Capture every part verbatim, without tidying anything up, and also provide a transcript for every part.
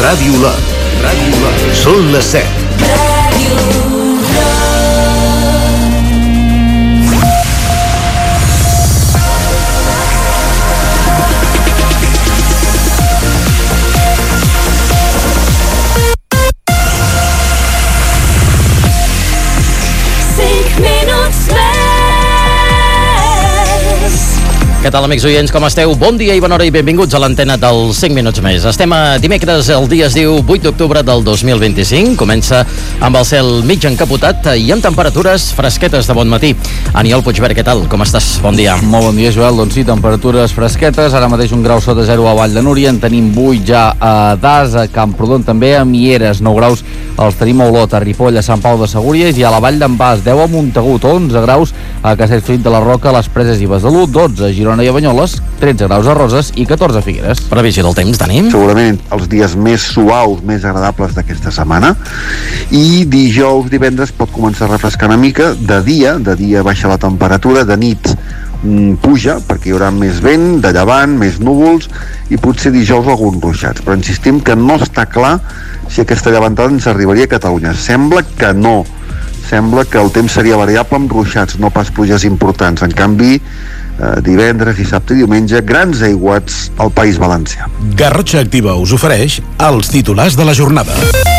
Ràdio Olot. Ràdio Olot. Són les set. Ràdio Què tal, amics oients, com esteu? Bon dia i bona hora i benvinguts a l'antena dels cinc minuts més. Estem a dimecres, el dia es diu vuit d'octubre del dos mil vint-i-cinc. Comença amb el cel mig encapotat i amb temperatures fresquetes de bon matí. Aniol Puigvert, què tal? Com estàs? Bon dia. Molt bon dia, Joel. Doncs sí, temperatures fresquetes. Ara mateix un grau sota zero a Vall de Núria. En tenim vuit ja a Das, a Camprodon també, a Mieres, nou graus. Els tenim a Olot, a Ripoll, a Sant Pau de Segúries i a la Vall d'en Bas, deu a Montagut, onze graus a Castellfollit de la Roca, les Preses i Besalú, dotze a Girona i a Banyoles, tretze graus a Roses i catorze a Figueres. Previsió del temps, tenim? Segurament els dies més suaus, més agradables d'aquesta setmana, i dijous, divendres pot començar a refrescar una mica. De dia, de dia baixa la temperatura, de nit mm, puja, perquè hi haurà més vent, de llevant, més núvols, i potser dijous alguns ruixats, però insistim que no està clar si aquesta llevantada ens arribaria a Catalunya. Sembla que no, sembla que el temps seria variable amb ruixats, no pas pluges importants. En canvi, eh, divendres, dissabte i diumenge, grans aiguats al País Valencià. Garrotxa Activa us ofereix els titulars de la jornada.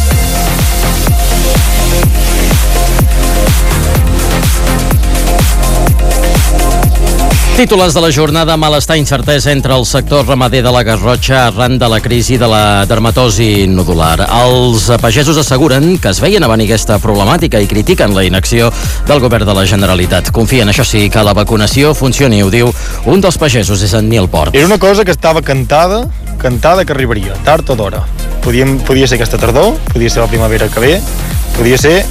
Títolars de la jornada: malestar i incertesa entre el sector ramader de la Garrotxa arran de la crisi de la dermatosi nodular. Els pagesos asseguren que es veien a venir aquesta problemàtica i critiquen la inacció del govern de la Generalitat. Confien, això sí, que la vacunació funcioni, ho diu un dels pagesos, és en Nil Port. Era una cosa que estava cantada, cantada que arribaria, tard o d'hora. Podíem, podia ser aquesta tardor, podia ser la primavera que ve, podia ser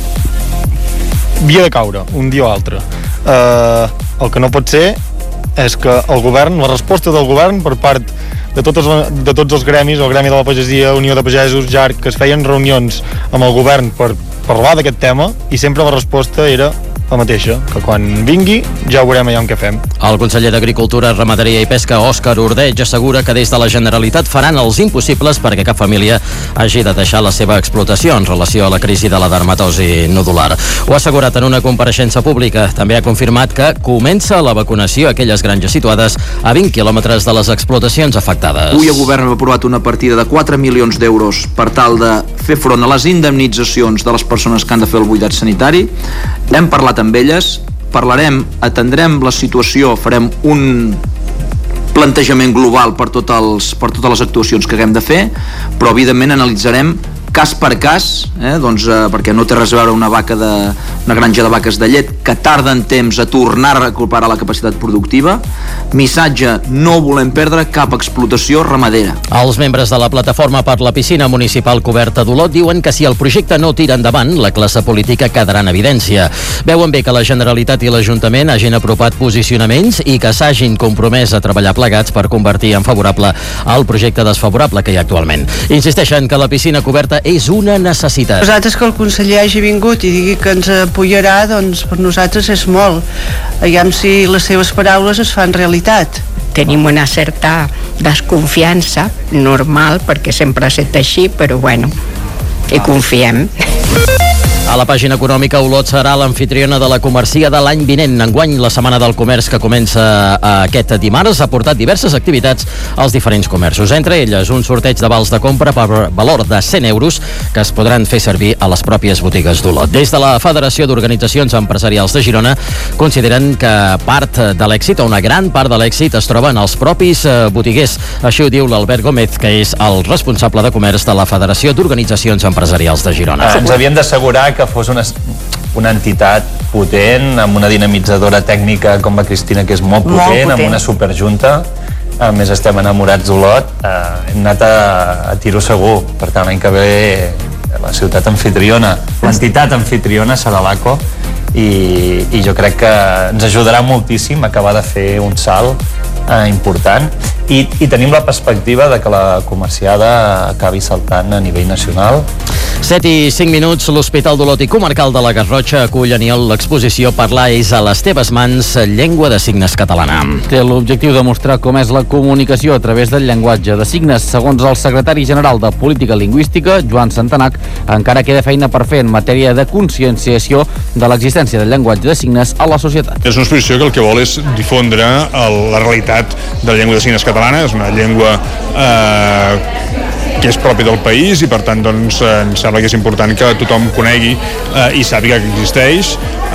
via de caure, un dia o altre. Uh, el que no pot ser és que el govern, la resposta del govern per part de tots, els, de tots els gremis, el Gremi de la Pagesia, Unió de Pagesos, J A R C, que es feien reunions amb el govern per parlar d'aquest tema, i sempre la resposta era la mateixa, que quan vingui ja ho veurem allà on què fem. El conseller d'Agricultura, Ramaderia i Pesca, Òscar Ordeig, assegura que des de la Generalitat faran els impossibles perquè cap família hagi de deixar la seva explotació en relació a la crisi de la dermatosi nodular. Ho ha assegurat en una compareixença pública. També ha confirmat que comença la vacunació a aquelles granges situades a vint quilòmetres de les explotacions afectades. Avui el govern ha aprovat una partida de quatre milions d'euros per tal de fer front a les indemnitzacions de les persones que han de fer el buidat sanitari. Hem parlat amb elles, parlarem, atendrem la situació, farem un plantejament global per, tot els, per totes les actuacions que haguem de fer, però evidentment analitzarem cas per cas, eh, doncs, eh, perquè no té res a veure una vaca de, una granja de vaques de llet que tarda en temps a tornar a recuperar la capacitat productiva. Missatge: no volem perdre cap explotació ramadera. Els membres de la plataforma per la piscina municipal coberta d'Olot diuen que si el projecte no tira endavant, la classe política quedarà en evidència. Veuen bé que la Generalitat i l'Ajuntament hagin apropat posicionaments i que s'hagin compromès a treballar plegats per convertir en favorable el projecte desfavorable que hi ha actualment. Insisteixen que la piscina coberta és una necessitat. Nosaltres que el conseller hagi vingut i digui que ens apoyarà, doncs per nosaltres és molt. Aviam si les seves paraules es fan realitat. Tenim una certa desconfiança, normal, perquè sempre ha estat així, però bueno, hi confiem. A la pàgina econòmica, Olot serà l'amfitriona de la Comercia de l'any vinent. Enguany, la Setmana del Comerç, que comença aquest dimarts, ha portat diverses activitats als diferents comerços. Entre elles, un sorteig de vals de compra per valor de cent euros que es podran fer servir a les pròpies botigues d'Olot. Des de la Federació d'Organitzacions Empresarials de Girona consideren que part de l'èxit, o una gran part de l'èxit, es troba en els propis botiguers. Així ho diu l'Albert Gómez, que és el responsable de comerç de la Federació d'Organitzacions Empresarials de Girona. Ens havien d'assegurar que fos una, una entitat potent, amb una dinamitzadora tècnica com la Cristina, que és molt potent, molt potent. Amb una superjunta. A més, estem enamorats d'Olot, eh, hem anat a, a tiro segur. Per tant, l'any que ve la ciutat anfitriona, l'entitat anfitriona serà l'A C O, i, i jo crec que ens ajudarà moltíssim a acabar de fer un salt eh, important, i, i tenim la perspectiva de que la comerciada acabi saltant a nivell nacional. set i cinc minuts, l'Hospital d'Olot i Comarcal de la Garrotxa acull aniol l'exposició Parlar és a les teves mans, llengua de signes catalana. Té l'objectiu de mostrar com és la comunicació a través del llenguatge de signes. Segons el secretari general de Política Lingüística, Joan Santanac, encara queda feina per fer en matèria de conscienciació de l'existència del llenguatge de signes a la societat. És una exposició que el que vol és difondre el, la realitat de la llengua de signes catalana. És una llengua eh, que és propi del país i per tant doncs, eh, em sembla que és important que tothom conegui eh, i sàpiga que existeix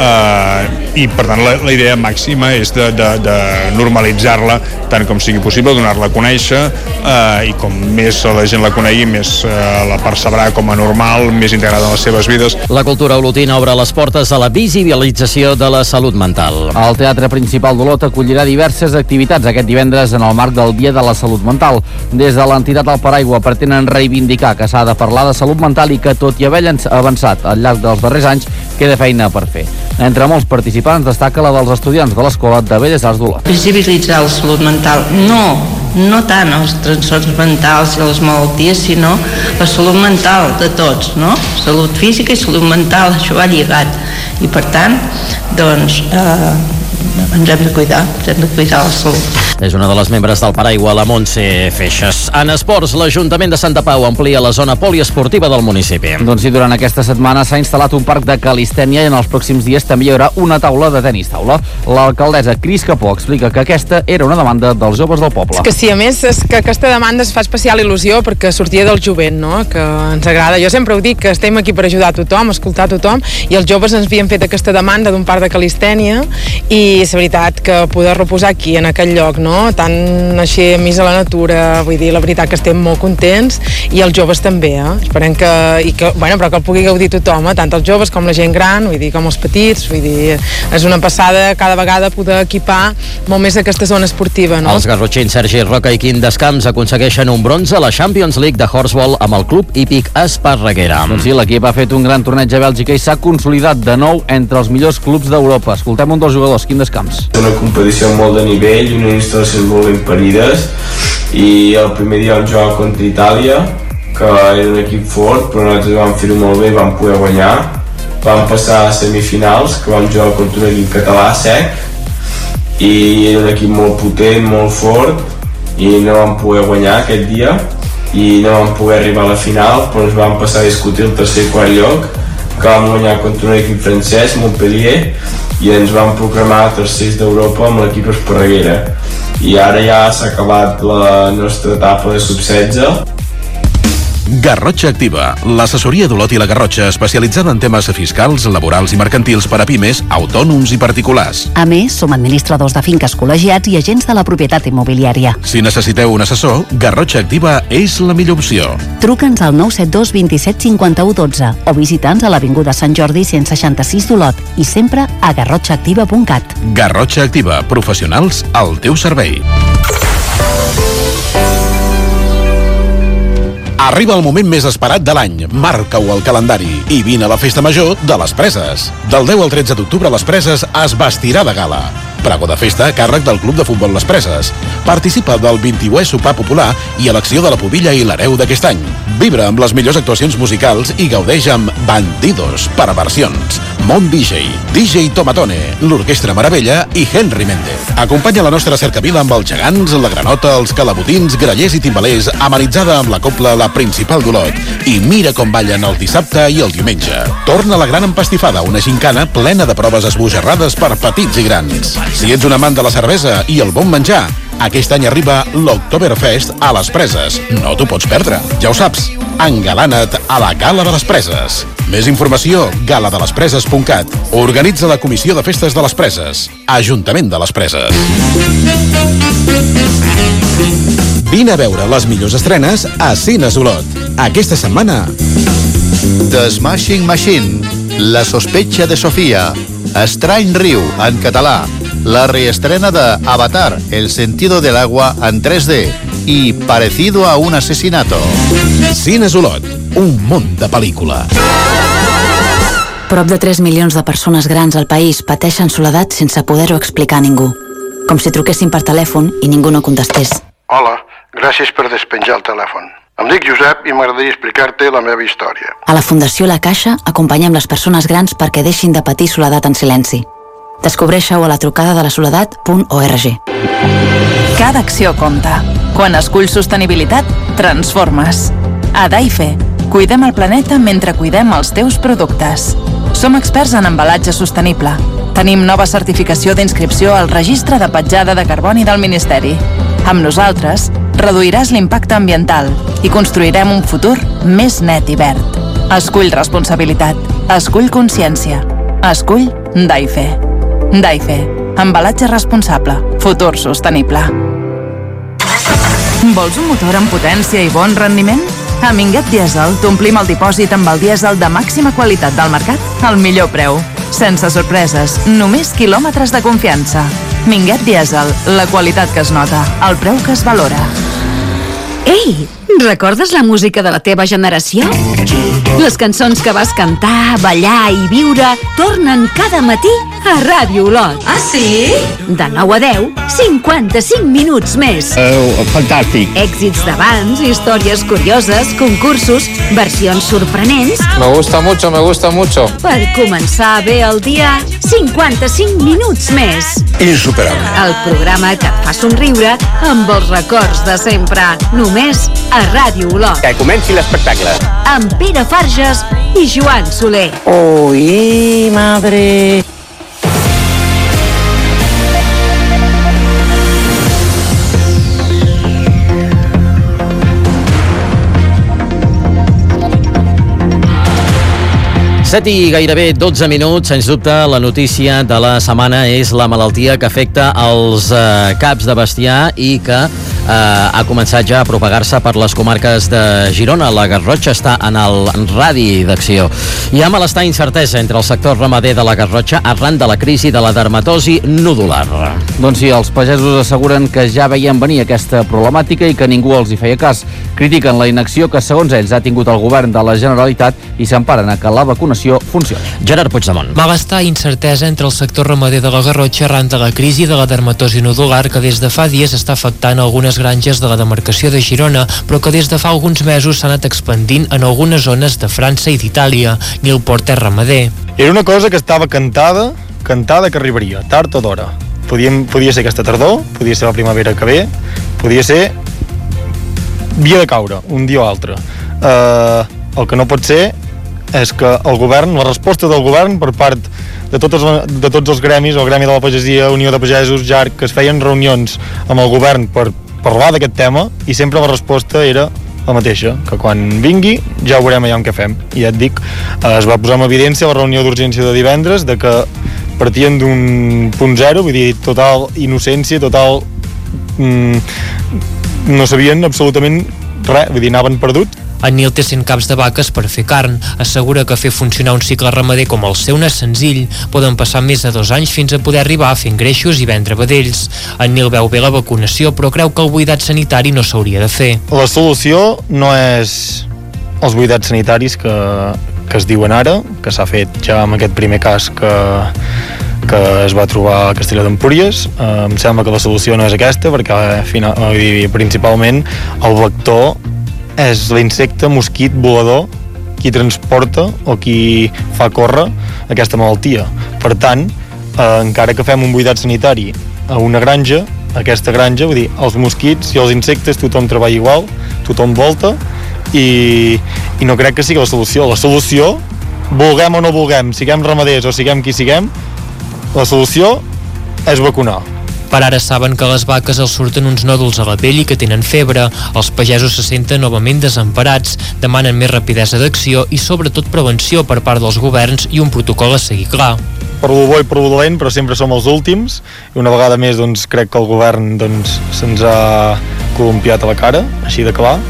eh, i per tant la, la idea màxima és de, de, de normalitzar-la tant com sigui possible, donar-la a conèixer eh, i com més la gent la conegui més eh, la percebrà com a normal, més integrada en les seves vides. La cultura olotina obre les portes a la visibilització de la salut mental. El Teatre Principal d'Olot acollirà diverses activitats aquest divendres en el marc del Dia de la Salut Mental. Des de l'entitat El Paraigua pretenen reivindicar que s'ha de parlar de salut mental i que, tot i haver avançat al llarg dels darrers anys, queda feina per fer. Entre molts participants destaca la dels estudiants de l'Escola de Belles Arts d'Olot. Visibilitzar la salut mental, no, no tant els trastorns mentals i les malalties, sinó la salut mental de tots, no? Salut física i salut mental, això va lligat. I per tant, doncs, eh, ens hem de cuidar, ens hem de cuidar la salut. És una de les membres del Paraigua, la Montse Feixes. En esports, l'Ajuntament de Santa Pau amplia la zona poliesportiva del municipi. Doncs sí, durant aquesta setmana s'ha instal·lat un parc de calistènia i en els pròxims dies també hi haurà una taula de tenis taula. L'alcaldessa Cris Capó explica que aquesta era una demanda dels joves del poble. És que sí, a més, és que aquesta demanda es fa especial il·lusió perquè sortia del jovent, no?, que ens agrada. Jo sempre ho dic, que estem aquí per ajudar a tothom, escoltar a tothom, i els joves ens havien fet aquesta demanda d'un parc de calistènia i és veritat que poder reposar aquí, en aquest lloc, no?, tant així enmig a la natura, vull dir, la veritat que estem molt contents i els joves també, eh? Esperem que, i que, bueno, però que el pugui gaudir tothom, eh? Tant els joves com la gent gran, vull dir, com els petits, vull dir, és una passada cada vegada poder equipar molt més aquesta zona esportiva, no? Els garrotxins Sergi Roca i Quim Descamps aconsegueixen un bronze a la Champions League de Horseball amb el club hípic Esparreguera. Doncs sí, l'equip ha fet un gran torneig a Bèlgica i s'ha consolidat de nou entre els millors clubs d'Europa. Escoltem un dels jugadors, Quim Descamps. Una competició molt de nivell, una instal·lació molt ben parides i el primer dia vam jugar contra Itàlia, que era un equip fort, però nosaltres vam fer-ho molt bé i vam poder guanyar. Vam passar a semifinals, que vam jugar contra un equip català sec i era un equip molt potent, molt fort i no vam poder guanyar aquest dia i no vam poder arribar a la final, però ens vam passar a discutir el tercer i quart lloc, que vam guanyar contra un equip francès, Montpellier, i ens vam proclamar tercers d'Europa amb l'equip Esparreguera. I ara ja s'ha acabat la nostra etapa de sub setze. Garrotxa Activa, l'assessoria d'Olot i la Garrotxa especialitzada en temes fiscals, laborals i mercantils per a pimes, autònoms i particulars. A més, som administradors de finques col·legiats i agents de la propietat immobiliària. Si necessiteu un assessor, Garrotxa Activa és la millor opció. Truca'ns al nou set dos dos set cinc u dotze o visita'ns a l'Avinguda Sant Jordi cent seixanta-sis d'Olot i sempre a garrotxa activa punt cat. Garrotxa Activa, professionals al teu servei. Arriba el moment més esperat de l'any. Marca-ho al calendari i vine a la festa major de les Preses. Del deu al tretze d'octubre les Preses es vestirà de gala. Pregó de festa a càrrec del Club de Futbol Les Preses. Participa del vint-i-unè sopar popular i elecció de la pubilla i l'hereu d'aquest any. Vibra amb les millors actuacions musicals i gaudeix amb Bandidos, Perversions, Mont D J, D J Tomatone, l'Orquestra Meravella i Henry Méndez. Acompanya la nostra cercavila amb els gegants, la granota, els calabotins, grallers i timbalers, amenitzada amb la copla La Principal d'Olot. I mira com ballen el dissabte i el diumenge. Torna la gran empastifada, una gincana plena de proves esbojarrades per petits i grans. Si ets un amant de la cervesa i el bon menjar, aquest any arriba l'Oktoberfest a les Preses. No t'ho pots perdre. Ja ho saps, engalana't a la Gala de les Preses. Més informació, gala de les preses punt cat. Organitza la Comissió de Festes de les Preses. Ajuntament de les Preses. Vine a veure les millors estrenes a Cines Olot. Aquesta setmana... The Smashing Machine, La sospecha de Sofía, Estrany riu, en català, la reestrena de Avatar, El sentido del agua en tres D i Parecido a un asesinato. Cines Olot, un món de pel·lícula. Prop de tres milions de persones grans al país pateixen soledat sense poder-ho explicar a ningú. Com si truquessin per telèfon i ningú no contestés. Hola, gràcies per despenjar el telèfon. Em dic Josep i m'agradaria explicar-te la meva història. A la Fundació La Caixa acompanyem les persones grans perquè deixin de patir soledat en silenci. Descobreixeu a la trucada de la soledat punt org. Cada acció compta. Quan esculls sostenibilitat, transformes. A Daife, cuidem el planeta mentre cuidem els teus productes. Som experts en embalatge sostenible. Tenim nova certificació d'inscripció al Registre de Petjada de Carboni del Ministeri. Amb nosaltres, reduiràs l'impacte ambiental i construirem un futur més net i verd. Escull responsabilitat. Escull consciència. Escull Daife. Daife. Embalatge responsable. Futur sostenible. Vols un motor amb potència i bon rendiment? A Minguet Diesel t'omplim el dipòsit amb el dièsel de màxima qualitat del mercat al millor preu. Sense sorpreses, només quilòmetres de confiança. Minguet Diesel, la qualitat que es nota, el preu que es valora. Ei, recordes la música de la teva generació? Les cançons que vas cantar, ballar i viure tornen cada matí a Ràdio Olot. Ah, sí? De nou a deu, cinquanta-cinc minuts més. Oh, fantàstic. Èxits d'abans, històries curioses, concursos, versions sorprenents. Me gusta mucho, me gusta mucho. Per començar bé el dia, cinquanta-cinc minuts més. Insuperable. El programa que et fa somriure amb els records de sempre. Només a Ràdio Olot. Que comenci l'espectacle. Amb Pere Farges i Joan Soler. Ui, madre... set i gairebé dotze minuts, sens dubte la notícia de la setmana és la malaltia que afecta els eh, caps de bestiar i que eh, ha començat ja a propagar-se per les comarques de Girona. La Garrotxa està en el radi d'acció. Hi ha malestar i incertesa entre el sector ramader de la Garrotxa arran de la crisi de la dermatosi nodular. Doncs sí, els pagesos asseguren que ja veien venir aquesta problemàtica i que ningú els hi feia cas. Critiquen la inacció que, segons ells, ha tingut el govern de la Generalitat i s'emparen a que la vacunació funcioni. Gerard Puigdemont. Malestar i incertesa entre el sector ramader de la Garrotxa arran de la crisi de la dermatosi nodular que des de fa dies està afectant algunes granges de la demarcació de Girona, però que des de fa alguns mesos s'ha anat expandint en algunes zones de França i d'Itàlia. Nil Porter, ramader. Era una cosa que estava cantada, cantada que arribaria, tard o d'hora. Podíem, podia ser aquesta tardor, podia ser la primavera que ve, podia ser via de caure, un dia o altre. Uh, el que no pot ser és que el govern, la resposta del govern per part de tots els, de tots els gremis, el Gremi de la Pagesia, Unió de Pagesos, J A R C, que es feien reunions amb el govern per parlar d'aquest tema i sempre la resposta era la mateixa, que quan vingui ja ho veurem allà on què fem. I ja et dic, es va posar en evidència la reunió d'urgència de divendres de que partien d'un punt zero, vull dir, total innocència, total... Mm, no sabien absolutament res, vull dir, anaven perduts. En Nil té cent caps de vaques per fer carn. Assegura que fer funcionar un cicle ramader com el seu no és senzill. Poden passar més de dos anys fins a poder arribar a fer engreixos i vendre vedells. En Nil veu bé la vacunació, però creu que el buidat sanitari no s'hauria de fer. La solució no és els buidats sanitaris que, que es diuen ara, que s'ha fet ja amb aquest primer cas que, que es va trobar a Castelló d'Empúries. Eh, em sembla que la solució no és aquesta, perquè final, eh, principalment el vector és l'insecte mosquit volador qui transporta o qui fa córrer aquesta malaltia. Per tant, eh, encara que fem un buidat sanitari a una granja, aquesta granja, vull dir, els mosquits i els insectes tothom treballa igual, tothom volta i, i no crec que sigui la solució. La solució, vulguem o no vulguem, siguem ramaders o siguem qui siguem, la solució és vacunar. Per ara saben que a les vaques els surten uns nòduls a la pell i que tenen febre. Els pagesos se senten novament desemparats, demanen més rapidesa d'acció i sobretot prevenció per part dels governs i un protocol a seguir clar. Per lo bo i per lo dolent, però sempre som els últims i una vegada més doncs, crec que el govern doncs, se'ns ha columpiat a la cara, així de clar,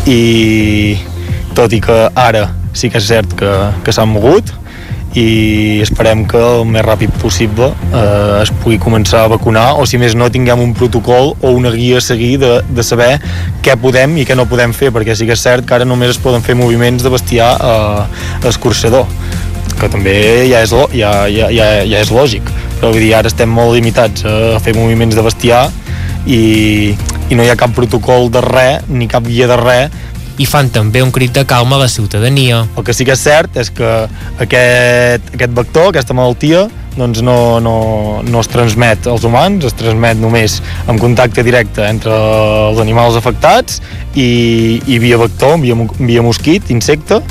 i tot i que ara sí que és cert que, que s'han mogut i esperem que el més ràpid possible eh, es pugui començar a vacunar o si més no tinguem un protocol o una guia a seguir de, de saber què podem i què no podem fer, perquè sí que és cert que ara només es poden fer moviments de bestiar a, a escorxador, que també ja és, ja, ja, ja, ja és lògic, però vull dir, ara estem molt limitats a fer moviments de bestiar i, i no hi ha cap protocol de res ni cap guia de res. i fan també un crit de calma a la ciutadania. El que sí que és cert és que aquest, aquest vector, aquesta malaltia, doncs no, no, no es transmet als humans, es transmet només en contacte directe entre els animals afectats i, i via vector, via, via mosquit, insecte,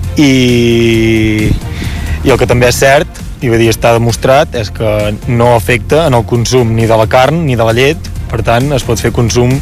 i, i el que també és cert, i vull dir, està demostrat, és que no afecta en el consum ni de la carn ni de la llet, per tant es pot fer consum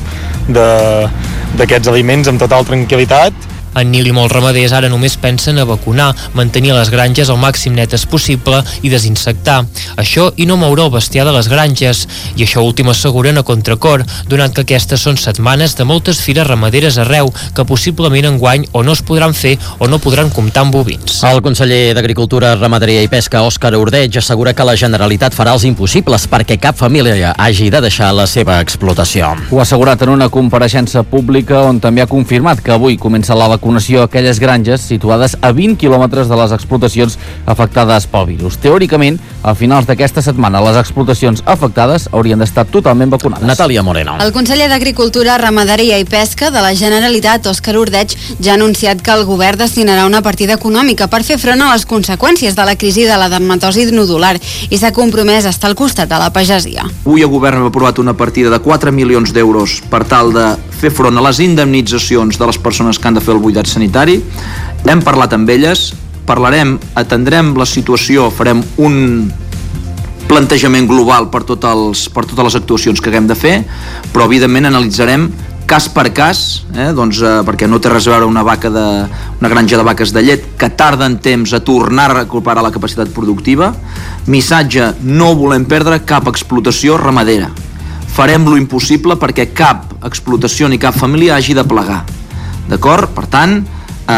d'aquests aliments amb total tranquil·litat. En Nil i molts ramaders ara només pensen a vacunar, mantenir les granges al màxim netes possible i desinsectar. Això i no moure el bestiar de les granges. I això últim asseguren a contracor, donat que aquestes són setmanes de moltes fires ramaderes arreu, que possiblement enguany o no es podran fer o no podran comptar amb bovins. El conseller d'Agricultura, Ramaderia i Pesca, Òscar Ordeig, assegura que la Generalitat farà els impossibles perquè cap família hagi de deixar la seva explotació. Ho ha assegurat en una compareixença pública on també ha confirmat que avui comença la vacunació a aquelles granges situades a vint quilòmetres de les explotacions afectades pel virus. Teòricament, a finals d'aquesta setmana, les explotacions afectades haurien d'estar totalment vacunades. Natàlia Moreno. El conseller d'Agricultura, Ramaderia i Pesca de la Generalitat, Òscar Ordeig, ja ha anunciat que el govern destinarà una partida econòmica per fer front a les conseqüències de la crisi de la dermatosi nodular i s'ha compromès a estar al costat de la pagesia. Avui el govern ha aprovat una partida de quatre milions d'euros per tal de fer front a les indemnitzacions de les persones que han de fer el buidat sanitari. Hem parlat amb elles, parlarem, atendrem la situació, farem un plantejament global per, tot els, per totes les actuacions que haguem de fer, però evidentment analitzarem cas per cas, eh, doncs, eh, perquè no té res a veure una, vaca de, una granja de vaques de llet que tarda en temps a tornar a recuperar la capacitat productiva. Missatge: no volem perdre cap explotació ramadera. Farem lo impossible perquè cap explotació ni cap família hagi de plegar. D'acord? Per tant, eh,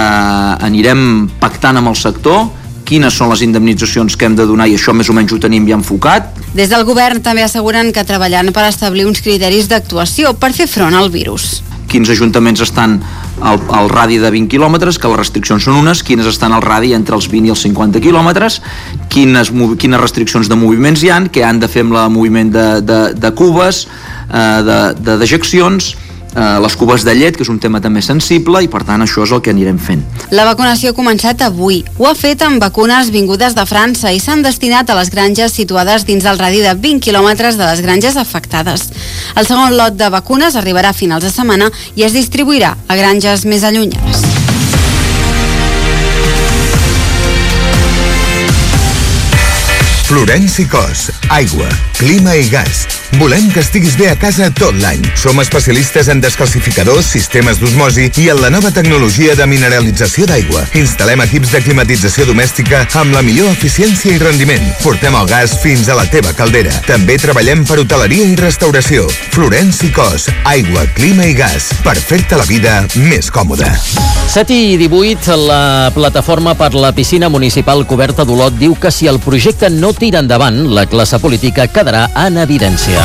anirem pactant amb el sector quines són les indemnitzacions que hem de donar i això més o menys ho tenim ja enfocat. Des del govern també asseguren que treballant per establir uns criteris d'actuació per fer front al virus. Quins ajuntaments estan al, al radi de vint quilòmetres, que les restriccions són unes, quines estan al radi entre els vint i els cinquanta quilòmetres, quines, quines restriccions de moviments hi ha, què han de fer amb el moviment de, de, de cubes, eh, de, de dejeccions, eh, les cubes de llet, que és un tema també sensible, i per tant això és el que anirem fent. La vacunació ha començat avui. Ho ha fet amb vacunes vingudes de França i s'han destinat a les granges situades dins del radi de vint quilòmetres de les granges afectades. El segon lot de vacunes arribarà a finals de setmana i es distribuirà a granges més allunyades. Florenci Cos, aigua, clima i gas. Volem que estiguis bé a casa tot l'any. Som especialistes en descalcificadors, sistemes d'osmosi i en la nova tecnologia de mineralització d'aigua. Instal·lem equips de climatització domèstica amb la millor eficiència i rendiment. Portem el gas fins a la teva caldera. També treballem per hoteleria i restauració. Florenci Cos, aigua, clima i gas. Per fer-te la vida més còmoda. set i divuit, la plataforma per la piscina municipal coberta d'Olot diu que si el projecte no tira endavant, la classe política quedarà en evidència.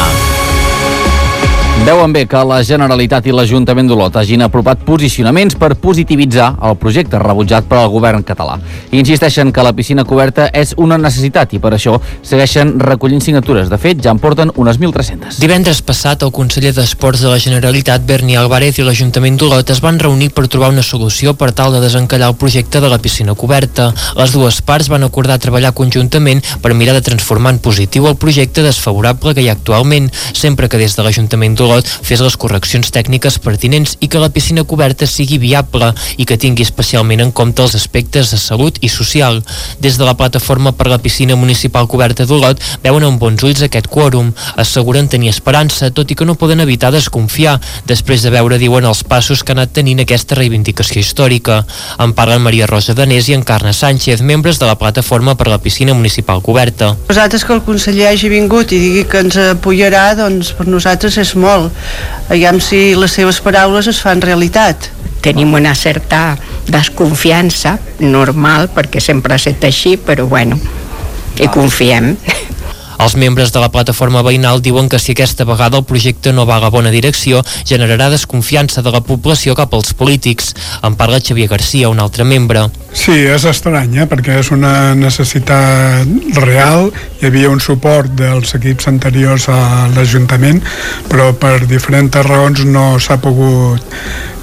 Veuen bé que la Generalitat i l'Ajuntament d'Olot hagin aprovat posicionaments per positivitzar el projecte rebutjat per al govern català. Insisteixen que la piscina coberta és una necessitat i per això segueixen recollint signatures. De fet, ja en porten unes mil tres-centes. Divendres passat, el conseller d'Esports de la Generalitat, Berni Álvarez, i l'Ajuntament d'Olot es van reunir per trobar una solució per tal de desencallar el projecte de la piscina coberta. Les dues parts van acordar treballar conjuntament per mirar de transformar en positiu el projecte desfavorable que hi ha actualment, sempre que des de l'Ajuntament d'Olot fes les correccions tècniques pertinents i que la piscina coberta sigui viable i que tingui especialment en compte els aspectes de salut i social. Des de la plataforma per la piscina municipal coberta d'Olot veuen amb bons ulls aquest quòrum. Asseguren tenir esperança, tot i que no poden evitar desconfiar, després de veure, diuen, els passos que ha anat tenint aquesta reivindicació històrica. En parlen Maria Rosa Danés i Encarna Sánchez, membres de la plataforma per la piscina municipal coberta. Nosaltres que el conseller hagi vingut i digui que ens apoyarà, doncs per nosaltres és molt. Aviam si les seves paraules es fan realitat. Tenim una certa desconfiança normal, perquè sempre ha estat així, però bueno, hi confiem. Els membres de la plataforma veïnal diuen que si aquesta vegada el projecte no va a la bona direcció, generarà desconfiança de la població cap als polítics. En parla Xavier Garcia, un altre membre. Sí, és estrany, eh? Perquè és una necessitat real. Hi havia un suport dels equips anteriors a l'Ajuntament, però per diferents raons no s'ha pogut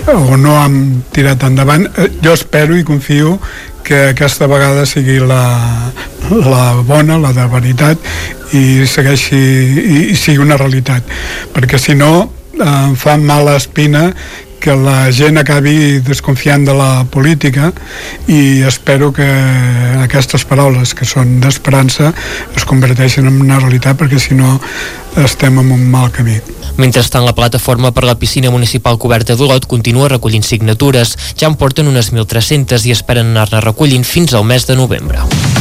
o no hem tirat endavant. Jo espero i confio que aquesta vegada sigui la, la bona, la de veritat, i segueixi i, i sigui una realitat, perquè si no em fa mala espina que la gent acabi desconfiant de la política, i espero que aquestes paraules que són d'esperança es converteixin en una realitat, perquè si no estem en un mal camí. Mentrestant, la plataforma per la piscina municipal coberta d'Olot continua recollint signatures. Ja en porten unes mil tres-centes i esperen anar-ne recollint fins al mes de novembre.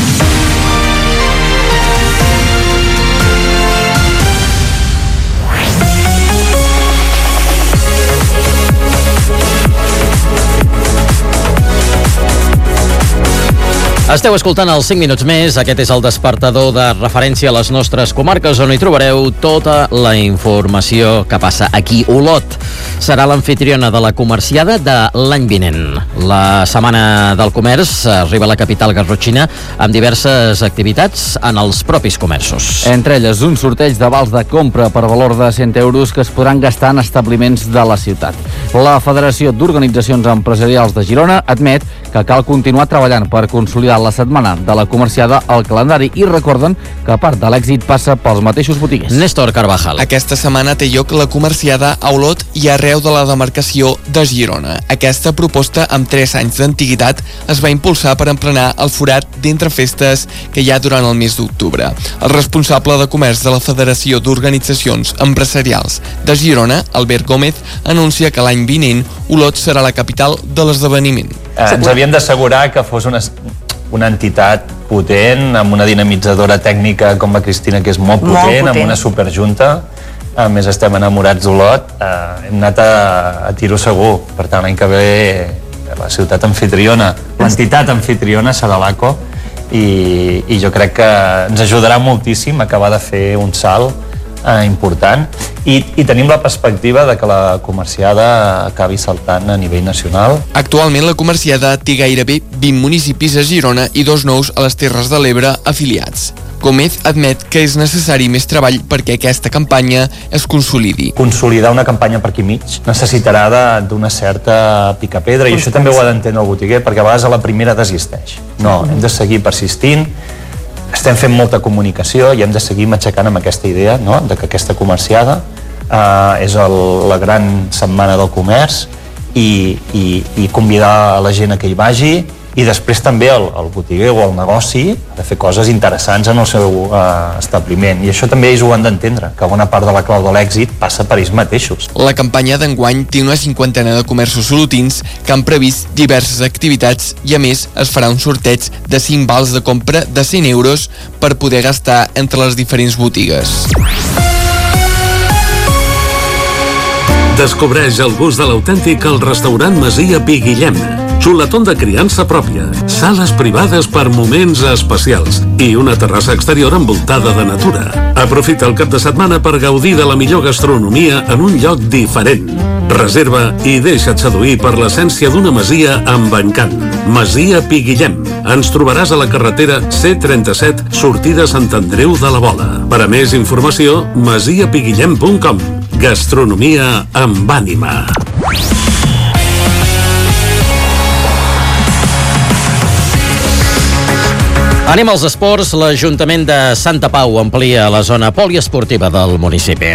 Esteu escoltant els cinc minuts més. Aquest és el despertador de referència a les nostres comarques, on hi trobareu tota la informació que passa aquí. Olot serà l'amfitriona de la comerciada de l'any vinent. La Setmana del Comerç arriba a la capital garrotxina amb diverses activitats en els propis comerços. Entre elles, un sorteig de vals de compra per valor de cent euros que es podran gastar en establiments de la ciutat. La Federació d'Organitzacions Empresarials de Girona admet que cal continuar treballant per consolidar la setmana de la comerciada al calendari i recorden que part de l'èxit passa pels mateixos botiguers. Néstor Carvajal. Aquesta setmana té lloc la comerciada a Olot i arreu de la demarcació de Girona. Aquesta proposta, amb tres anys d'antiguitat, es va impulsar per emplenar el forat d'entre festes que hi ha durant el mes d'octubre. El responsable de comerç de la Federació d'Organitzacions Empresarials de Girona, Albert Gómez, anuncia que l'any vinent Olot serà la capital de l'esdeveniment. Eh, ens havien d'assegurar que fos una, una entitat potent, amb una dinamitzadora tècnica com la Cristina, que és molt potent, molt potent. Amb una superjunta. A més, estem enamorats d'Olot. Eh, hem anat a, a tiro segur. Per tant, l'any que ve la ciutat anfitriona, l'entitat anfitriona serà l'A C O, i, i jo crec que ens ajudarà moltíssim a acabar de fer un salt Eh, important, I, i tenim la perspectiva de que la comerciada acabi saltant a nivell nacional. Actualment la comerciada té gairebé vint municipis a Girona i dos nous a les Terres de l'Ebre afiliats. Gómez admet que és necessari més treball perquè aquesta campanya es consolidi. Consolidar una campanya per aquí mig necessitarà d'una certa picapedra, i això també ho ha d'entendre el botiguer, perquè a vegades a la primera desisteix. No, hem de seguir persistint. Estem fent molta comunicació i hem de seguir matxacant amb aquesta idea, no?, de que aquesta comerciada eh, és el, la gran setmana del comerç, i, i, i convidar a la gent a que hi vagi, i després també el, el botiguer o el negoci ha de fer coses interessants en el seu eh, establiment, i això també ells ho han d'entendre, que bona part de la clau de l'èxit passa per ells mateixos. La campanya d'enguany té una cinquantena de comerços olotins que han previst diverses activitats, i a més es farà un sorteig de cinc vals de compra de cent euros per poder gastar entre les diferents botigues. Descobreix el gust de l'autèntic al restaurant Masia Pi Guillem. Xuletón de criança pròpia, sales privades per moments especials i una terrassa exterior envoltada de natura. Aprofita el cap de setmana per gaudir de la millor gastronomia en un lloc diferent. Reserva i deixa't seduir per l'essència d'una masia amb encant. Masia Pi Guillem. Ens trobaràs a la carretera C trenta-set, sortida Sant Andreu de la Vola. Per a més informació, masia pi guillem punt com. Gastronomia amb ànima. Anem als esports. L'Ajuntament de Santa Pau amplia la zona poliesportiva del municipi.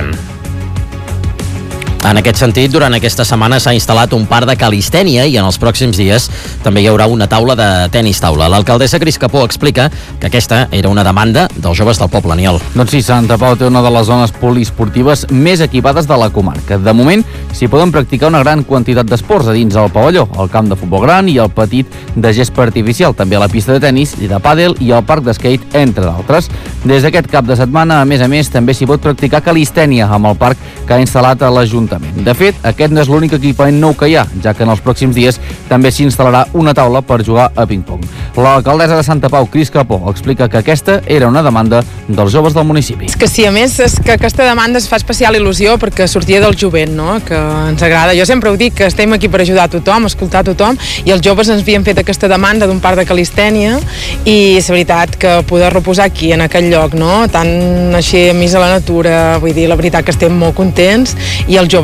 En aquest sentit, durant aquesta setmana s'ha instal·lat un parc de calistènia i en els pròxims dies també hi haurà una taula de tenis taula. L'alcaldessa Cris Capó explica que aquesta era una demanda dels joves del poble aniol. Doncs sí, Santa Pau té una de les zones poliesportives més equipades de la comarca. De moment, s'hi poden practicar una gran quantitat d'esports a dins el pavelló, el camp de futbol gran i el petit de gespa artificial, també a la pista de tenis, de pàdel i el parc d'skate, entre d'altres. Des d'aquest cap de setmana, a més a més, també s'hi pot practicar calistènia amb el parc que ha instal·lat a l'Ajuntament. De fet, aquest no és l'únic equipament nou que hi ha, ja que en els pròxims dies també s'instal·larà una taula per jugar a ping-pong. L'alcaldessa de Santa Pau, Cris Capó, explica que aquesta era una demanda dels joves del municipi. És que sí, a més, és que aquesta demanda es fa especial il·lusió perquè sortia del jovent, no?, que ens agrada. Jo sempre ho dic, que estem aquí per ajudar a tothom, escoltar a tothom, i els joves ens havien fet aquesta demanda d'un parc de calistènia, i és veritat que poder reposar aquí, en aquell lloc, no?, tant així enmig a la natura, vull dir, la veritat que estem molt contents, i els joves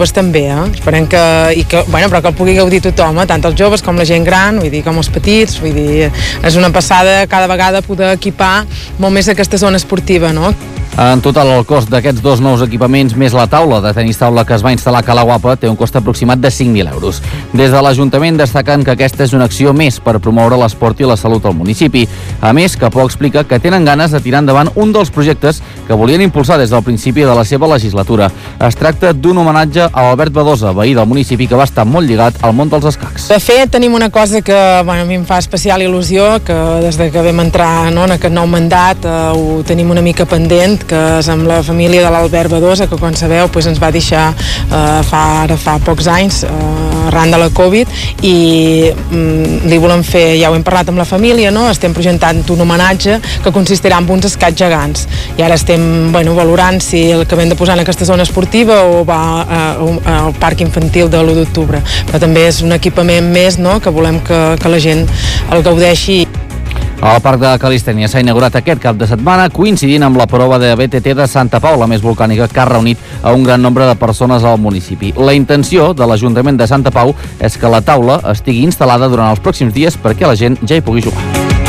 joves també, eh? Esperem que, i que, bueno, però que el pugui gaudir tothom, eh? Tant els joves com la gent gran, vull dir, com els petits, vull dir, és una passada cada vegada poder equipar molt més aquesta zona esportiva, no? En total, el cost d'aquests dos nous equipaments més la taula de tenis taula que es va instal·lar a Cala Guapa té un cost aproximat de cinc mil euros. Des de l'Ajuntament destaquen que aquesta és una acció més per promoure l'esport i la salut al municipi. A més, Capó explica que tenen ganes de tirar endavant un dels projectes que volien impulsar des del principi de la seva legislatura. Es tracta d'un homenatge a Albert Badosa, veí del municipi que va estar molt lligat al món dels escacs. De fet, tenim una cosa que bueno, a mi em fa especial il·lusió, que des de que vam entrar no, en aquest nou mandat eh, ho tenim una mica pendent, que és amb la família de l'Albert Badosa, que com sabeu pues, ens va deixar eh, fa, ara fa pocs anys eh, arran de la Covid, i mm, li volem fer, ja ho hem parlat amb la família, no? Estem projectant un homenatge que consistirà en uns escacs gegants, i ara estem bueno, valorant si el que hem de posar en aquesta zona esportiva o va eh, al parc infantil de l'u d'octubre, però també és un equipament més no? Que volem que, que la gent el gaudeixi. El Parc de Calistènia s'ha inaugurat aquest cap de setmana, coincidint amb la prova de B T T de Santa Pau, la més volcànica que ha reunit a un gran nombre de persones al municipi. La intenció de l'Ajuntament de Santa Pau és que la taula estigui instal·lada durant els pròxims dies perquè la gent ja hi pugui jugar.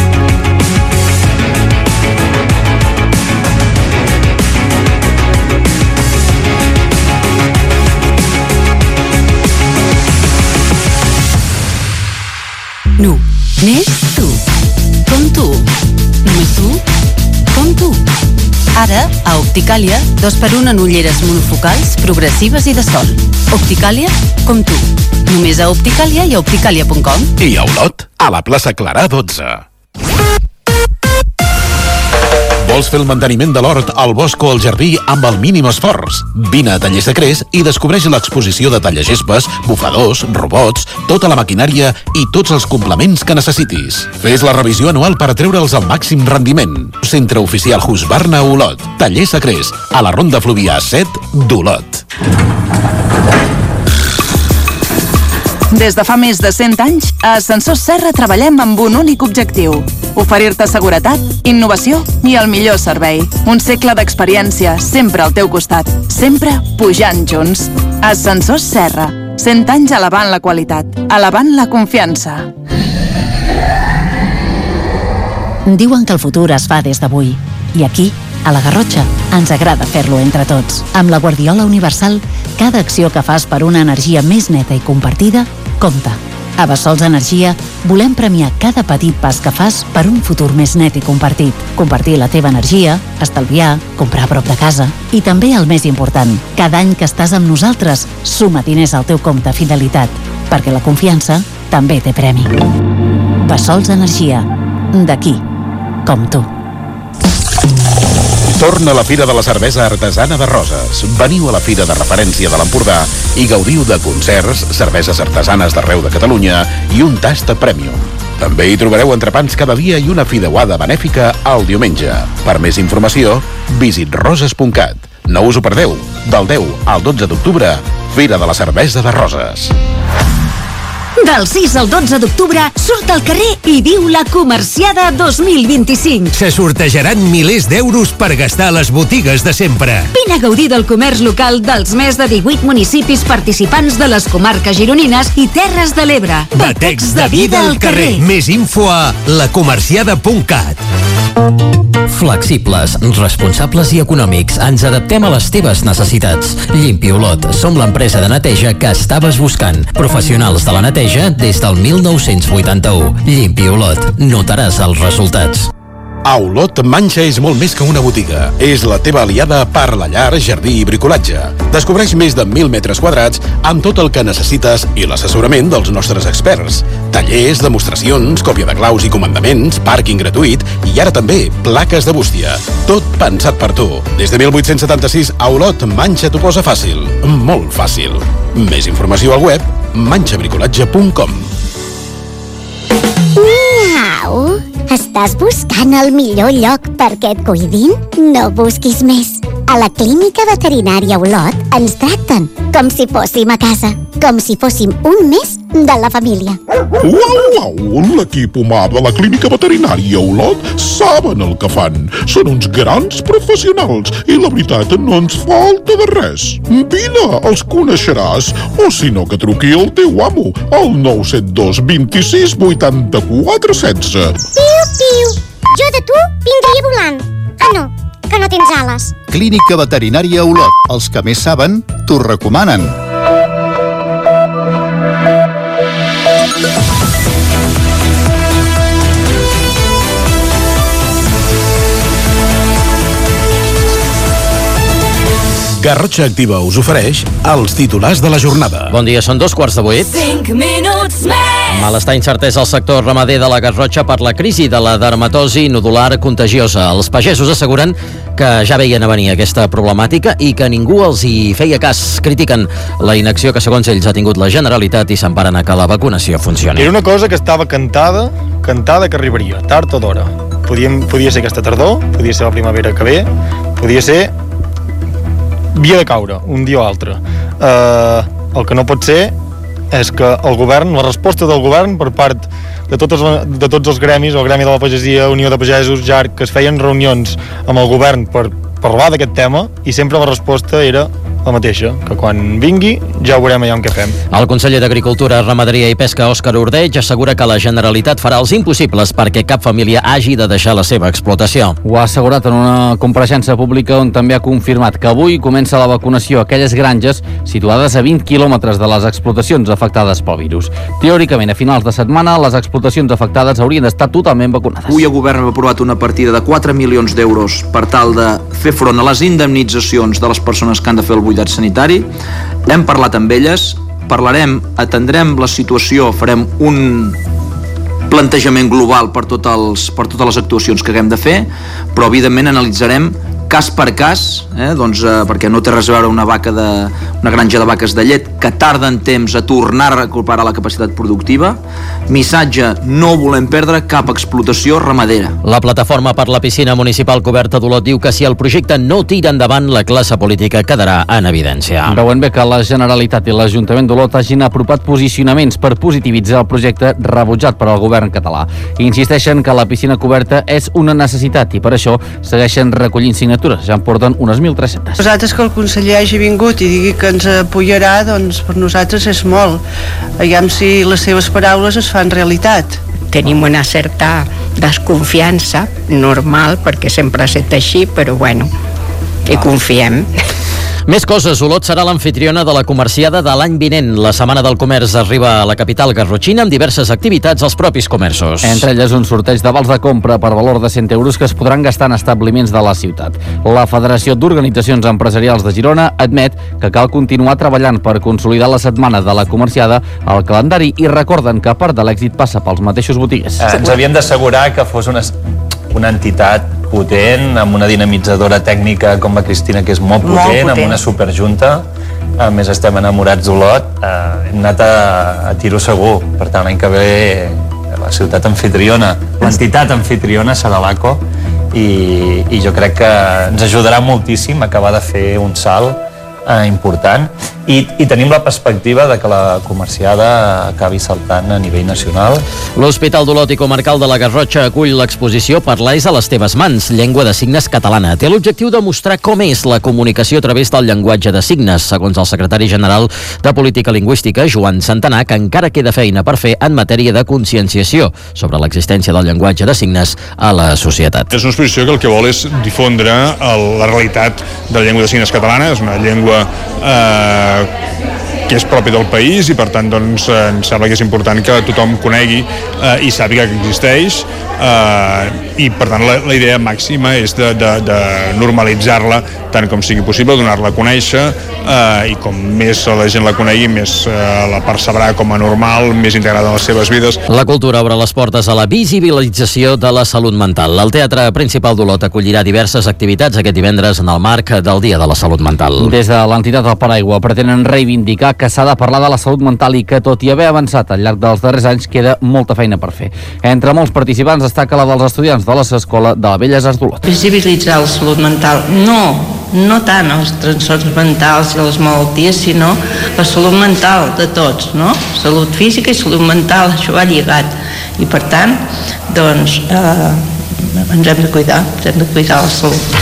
Nu, més tu. Com tu. Només tu. Com tu. Ara, a Opticàlia, dos per un en ulleres monofocals, progressives i de sol. Opticàlia, com tu. Només a Opticàlia i a opticàlia punt com. I a Olot, a la plaça Clarà dotze. Vols fer el manteniment de l'hort, el bosc o el jardí amb el mínim esforç? Vine a Tallers de Cres i descobreix l'exposició de tallagespes, bufadors, robots, tota la maquinària i tots els complements que necessitis. Fes la revisió anual per treure'ls al màxim rendiment. Centre Oficial Husqvarna Olot. Tallers de Cres, a la Ronda Fluvià set d'Olot. Des de fa més de cent anys, a Ascensors Serra treballem amb un únic objectiu: oferir-te seguretat, innovació i el millor servei. Un segle d'experiència, sempre al teu costat, sempre pujant junts. Ascensors Serra, cent anys elevant la qualitat, elevant la confiança. Diuen que el futur es fa des d'avui. I aquí, a la Garrotxa, ens agrada fer-lo entre tots. Amb la Guardiola Universal, cada acció que fas per una energia més neta i compartida, compta. A Bessols Energia volem premiar cada petit pas que fas per un futur més net i compartit. Compartir la teva energia, estalviar, comprar a prop de casa. I també el més important, cada any que estàs amb nosaltres, suma diners al teu compte Fidelitat, perquè la confiança també té premi. Bessols Energia. D'aquí, com tu. Torna a la Fira de la Cervesa Artesana de Roses. Veniu a la Fira de Referència de l'Empordà i gaudiu de concerts, cerveses artesanes d'arreu de Catalunya i un tast premium. També hi trobareu entrepans cada dia i una fideuada benèfica al diumenge. Per més informació, visit roses punt cat. No us ho perdeu. Del deu al dotze d'octubre, Fira de la Cervesa de Roses. Del sis al dotze d'octubre, surt al carrer i viu la Comerciada dos mil vint-i-cinc. Se sortejaran milers d'euros per gastar a les botigues de sempre. Vine a gaudir del comerç local dels més de divuit municipis participants de les comarques gironines i Terres de l'Ebre. Batecs de vida al carrer. Més info a la comerciada punt cat. Flexibles, responsables i econòmics. Ens adaptem a les teves necessitats. Limpi Olot. Som l'empresa de neteja que estaves buscant. Professionals de la neteja des del mil nou-cents vuitanta-u. Limpi Olot. Notaràs els resultats. A Olot, Manxa és molt més que una botiga. És la teva aliada per la llar, jardí i bricolatge. Descobreix més de mil metres quadrats amb tot el que necessites i l'assessorament dels nostres experts. Tallers, demostracions, còpia de claus i comandaments, pàrquing gratuït i ara també plaques de bústia. Tot pensat per tu. Des de mil vuit-cents setanta-sis a Olot, Manxa t'ho posa fàcil. Molt fàcil. Més informació al web manxa bricolatge punt com. Miau! Estàs buscant el millor lloc perquè et cuidin? No busquis més. A la Clínica Veterinària Olot ens tracten com si fóssim a casa, com si fóssim un més de la família. Uau, uau! L'equip humà de la Clínica Veterinària Olot saben el que fan. Són uns grans professionals i la veritat no ens falta de res. Vine, els coneixeràs. O si no, que truqui el teu amo al nou set dos vint sis vuitanta-quatre setze. Piu, piu! Jo de tu vindria volant. Ah, no, que no tens ales. Clínica Veterinària Olot. Els que més saben, t'ho recomanen. Garrotxa Activa us ofereix els titulars de la jornada. Bon dia, són dos quarts de vuit. cinc minuts més. Malestar incertesa al sector ramader de la Garrotxa per la crisi de la dermatosi nodular contagiosa. Els pagesos asseguren que ja veien a venir aquesta problemàtica i que ningú els hi feia cas. Critiquen la inacció que segons ells ha tingut la Generalitat i s'emparen a que la vacunació funcioni. Era una cosa que estava cantada, cantada que arribaria, tard o d'hora. Podíem, podia ser aquesta tardor, podia ser la primavera que ve, podia ser havia de caure, un dia o altre. Uh, el que no pot ser és que el govern, la resposta del govern per part de tots, de tots els gremis, el Gremi de la Pagesia, Unió de Pagesos, J A R C, que es feien reunions amb el govern per parlar d'aquest tema i sempre la resposta era la mateixa, que quan vingui ja ho veurem allà on què fem. El conseller d'Agricultura, Ramaderia i Pesca, Òscar Ordeig, assegura que la Generalitat farà els impossibles perquè cap família hagi de deixar la seva explotació. Ho ha assegurat en una compareixença pública on també ha confirmat que avui comença la vacunació a aquelles granges situades a vint quilòmetres de les explotacions afectades pel virus. Teòricament, a finals de setmana, les explotacions afectades haurien d'estar totalment vacunades. Avui el govern ha aprovat una partida de quatre milions d'euros per tal de fer front a les indemnitzacions de les persones que han de fer el buidat sanitari. Hem parlat amb elles, parlarem, atendrem la situació, farem un plantejament global per, tot els, per totes les actuacions que haguem de fer, però evidentment analitzarem cas per cas, eh, doncs, eh, perquè no té res a veure una, vaca de, una granja de vaques de llet que tarda en temps a tornar a recuperar la capacitat productiva. Missatge, no volem perdre cap explotació ramadera. La plataforma per la piscina municipal coberta d'Olot diu que si el projecte no tira endavant, la classe política quedarà en evidència. Veuen bé que la Generalitat i l'Ajuntament d'Olot hagin apropat posicionaments per positivitzar el projecte rebutjat per al govern català. Insisteixen que la piscina coberta és una necessitat i per això segueixen recollint signatures. Ja en porten unes mil tres-centes. Nosaltres que el conseller hagi vingut i digui que ens apoyarà, doncs per nosaltres és molt. Aviam si les seves paraules es fan realitat. Tenim una certa desconfiança, normal, perquè sempre ha estat així, però bueno, hi confiem. Més coses. Olot serà l'amfitriona de la comerciada de l'any vinent. La Setmana del Comerç arriba a la capital garrotxina amb diverses activitats als propis comerços. Entre elles un sorteig de vals de compra per valor de cent euros que es podran gastar en establiments de la ciutat. La Federació d'Organitzacions Empresarials de Girona admet que cal continuar treballant per consolidar la setmana de la comerciada al calendari i recorden que part de l'èxit passa pels mateixos botiguers. Eh, ens havien d'assegurar que fos una, una entitat potent, amb una dinamitzadora tècnica com la Cristina, que és molt potent, molt potent. Amb una superjunta. A més, estem enamorats d'Olot. Eh, hem anat a, a tiro segur. Per tant, l'any que ve la ciutat anfitriona, l'entitat anfitriona serà l'ACO i, i jo crec que ens ajudarà moltíssim a acabar de fer un salt eh, important I, i tenim la perspectiva de que la comerciada acabi saltant a nivell nacional. L'Hospital d'Olot i Comarcal de la Garrotxa acull l'exposició Parlar és a les teves mans, llengua de signes catalana. Té l'objectiu de mostrar com és la comunicació a través del llenguatge de signes, segons el secretari general de Política Lingüística, Joan Santanà, que encara queda feina per fer en matèria de conscienciació sobre l'existència del llenguatge de signes a la societat. És una exposició que el que vol és difondre el, la realitat de la llengua de signes catalana. És una llengua eh, que és propi del país i per tant doncs, ens sembla que és important que tothom conegui eh, i sàpiga que existeix eh, i per tant la, la idea màxima és de, de, de normalitzar-la tant com sigui possible, donar-la a conèixer eh, i com més la gent la conegui més eh, la percebrà com a normal, més integrada en les seves vides. La cultura obre les portes a la visibilització de la salut mental. El Teatre Principal d'Olot acollirà diverses activitats aquest divendres en el marc del Dia de la Salut Mental. Des de l'entitat del Paraigua pretenen reivindicar que s'ha de parlar de la salut mental i que, tot i haver avançat al llarg dels darrers anys, queda molta feina per fer. Entre molts participants destaca la dels estudiants de l'escola de la Belles Arts d'Olot. Visibilitzar la salut mental no no tant els trastorns mentals i les malalties, sinó la salut mental de tots, no? Salut física i salut mental, això va lligat. I per tant, doncs, eh, ens hem de cuidar, ens hem de cuidar la salut.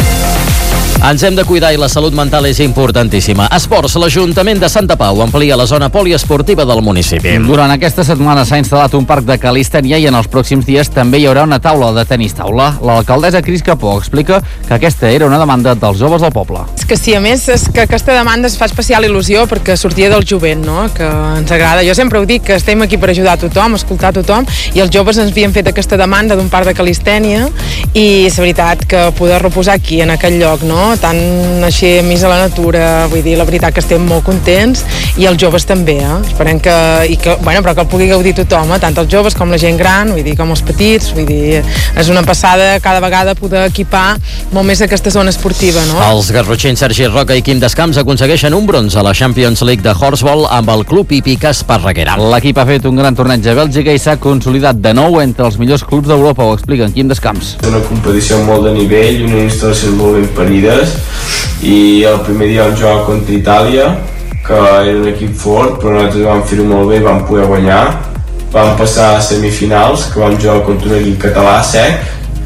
Ens hem de cuidar i la salut mental és importantíssima. Esports, l'Ajuntament de Santa Pau amplia la zona poliesportiva del municipi. Durant aquesta setmana s'ha instal·lat un parc de calistènia i en els pròxims dies també hi haurà una taula de tenis taula. L'alcaldessa Cris Capó explica que aquesta era una demanda dels joves del poble. És que sí, a més, és que aquesta demanda es fa especial il·lusió perquè sortia del jovent, no?, que ens agrada. Jo sempre ho dic, que estem aquí per ajudar a tothom, escoltar a tothom, i els joves ens havien fet aquesta demanda d'un parc de calistènia i és veritat que poder reposar aquí, en aquell lloc, no?, tant així amics a la natura, vull dir, la veritat que estem molt contents i els joves també, eh? Esperem que, i que, bueno, però que el pugui gaudir tothom, eh? Tant els joves com la gent gran, vull dir, com els petits, vull dir, és una passada cada vegada poder equipar molt més aquesta zona esportiva, no? Els garrotxins Sergi Roca i Quim Descamps aconsegueixen un bronze a la Champions League de Horseball amb el club hípic Esparreguera. L'equip ha fet un gran torneig a Bèlgica i s'ha consolidat de nou entre els millors clubs d'Europa, ho explica en Quim Descamps. Una competició molt de nivell, una instal·lació molt ben parides, i el primer dia vam jugar contra Itàlia, que era un equip fort, però nosaltres vam fer-ho molt bé, vam poder guanyar. Vam passar a semifinals, que vam jugar contra un equip català sec,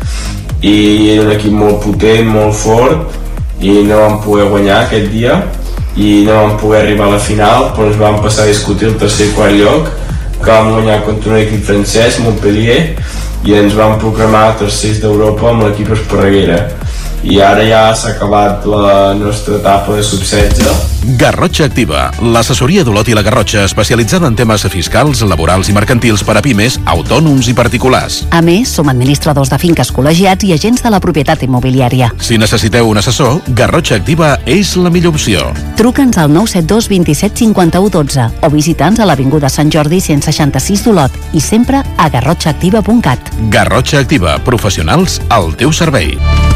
i era un equip molt potent, molt fort, i no vam poder guanyar aquest dia, i no vam poder arribar a la final, però ens vam passar a discutir el tercer i quart lloc, que vam guanyar contra un equip francès, Montpellier, i ens vam proclamar tercers d'Europa amb l'equip Esparreguera. I ara ja s'ha acabat la nostra etapa de sub setze. Garrotxa Activa, l'assessoria d'Olot i la Garrotxa especialitzada en temes fiscals, laborals i mercantils per a pimes, autònoms i particulars. A més, som administradors de finques col·legiats i agents de la propietat immobiliària. Si necessiteu un assessor, Garrotxa Activa és la millor opció. Truca'ns al nou set dos vint set cinquanta-u dotze o visita'ns a l'Avinguda Sant Jordi cent seixanta-sis d'Olot i sempre a garrotxa activa punt cat. Garrotxa Activa, professionals al teu servei.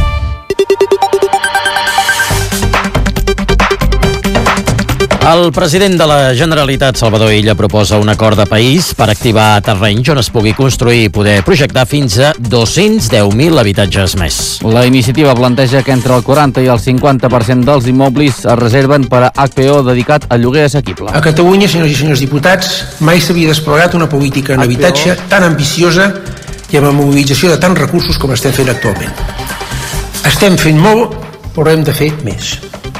El president de la Generalitat, Salvador Illa, proposa un acord de país per activar terrenys on es pugui construir i poder projectar fins a dos-cents deu mil habitatges més. La iniciativa planteja que entre el quaranta i el cinquanta per cent dels immobles es reserven per a H P O dedicat al lloguer assequible. A Catalunya, senyors i senyors diputats, mai s'havia desplegat una política en habitatge tan ambiciosa i amb la mobilització de tants recursos com estem fent actualment. Estem fent molt, però hem de fer més.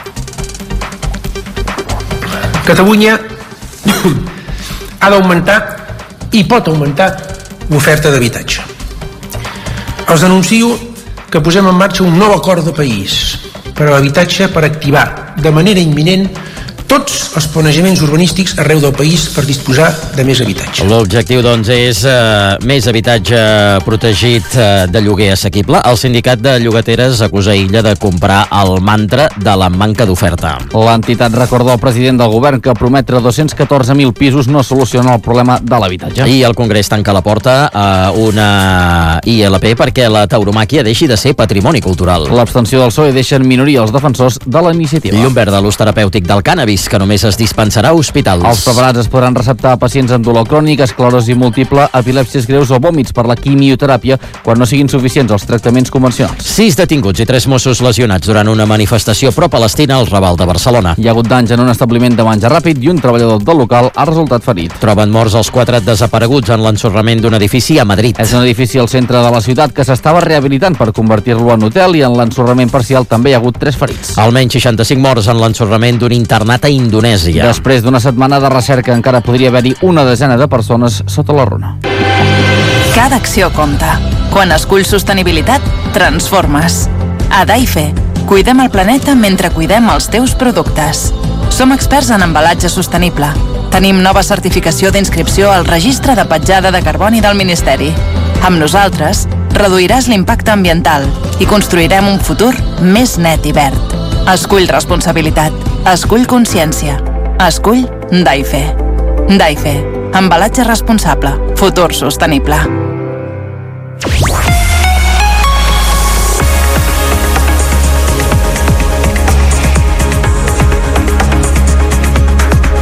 Catalunya ha d'augmentar i pot augmentar l'oferta d'habitatge. Els anuncio que posem en marxa un nou acord de país per a l'habitatge per activar de manera imminent tots els planejaments urbanístics arreu del país per disposar de més habitatge. L'objectiu, doncs, és eh, més habitatge protegit eh, de lloguer assequible. El sindicat de llogateres acusa Illa de comprar el mantra de la manca d'oferta. L'entitat recorda al president del govern que prometre dos-cents catorze mil pisos no soluciona el problema de l'habitatge. I el Congrés tanca la porta a una I L P perquè la tauromàquia deixi de ser patrimoni cultural. L'abstenció del P S O E deixa en minoria els defensors de la iniciativa. Llum verda a l'ús terapèutic del cànnabis, que només es dispensarà a hospitals. Els preparats es podran receptar a pacients amb dolor crònic, esclerosi múltiple, epilèpsies greus o vòmits per la quimioteràpia quan no siguin suficients els tractaments convencionals. Sis detinguts i tres Mossos lesionats durant una manifestació pro-Palestina al Raval de Barcelona. Hi ha hagut danys en un establiment de menjar ràpid i un treballador del local ha resultat ferit. Troben morts els quatre desapareguts en l'ensorrament d'un edifici a Madrid. És un edifici al centre de la ciutat que s'estava rehabilitant per convertir-lo en hotel i en l'ensorrament parcial també hi ha hagut tres ferits. Almenys seixanta-cinc morts en l'ensorrament d'un internat a Indonèsia. Després d'una setmana de recerca encara podria haver-hi una desena de persones sota la runa. Cada acció compta. Quan esculls sostenibilitat, transformes. A Daife, cuidem el planeta mentre cuidem els teus productes. Som experts en embalatge sostenible. Tenim nova certificació d'inscripció al Registre de Petjada de Carboni del Ministeri. Amb nosaltres, reduiràs l'impacte ambiental i construirem un futur més net i verd. Escull responsabilitat. Escull consciència. Escull Daife. Daife. Embalatge responsable. Futur sostenible.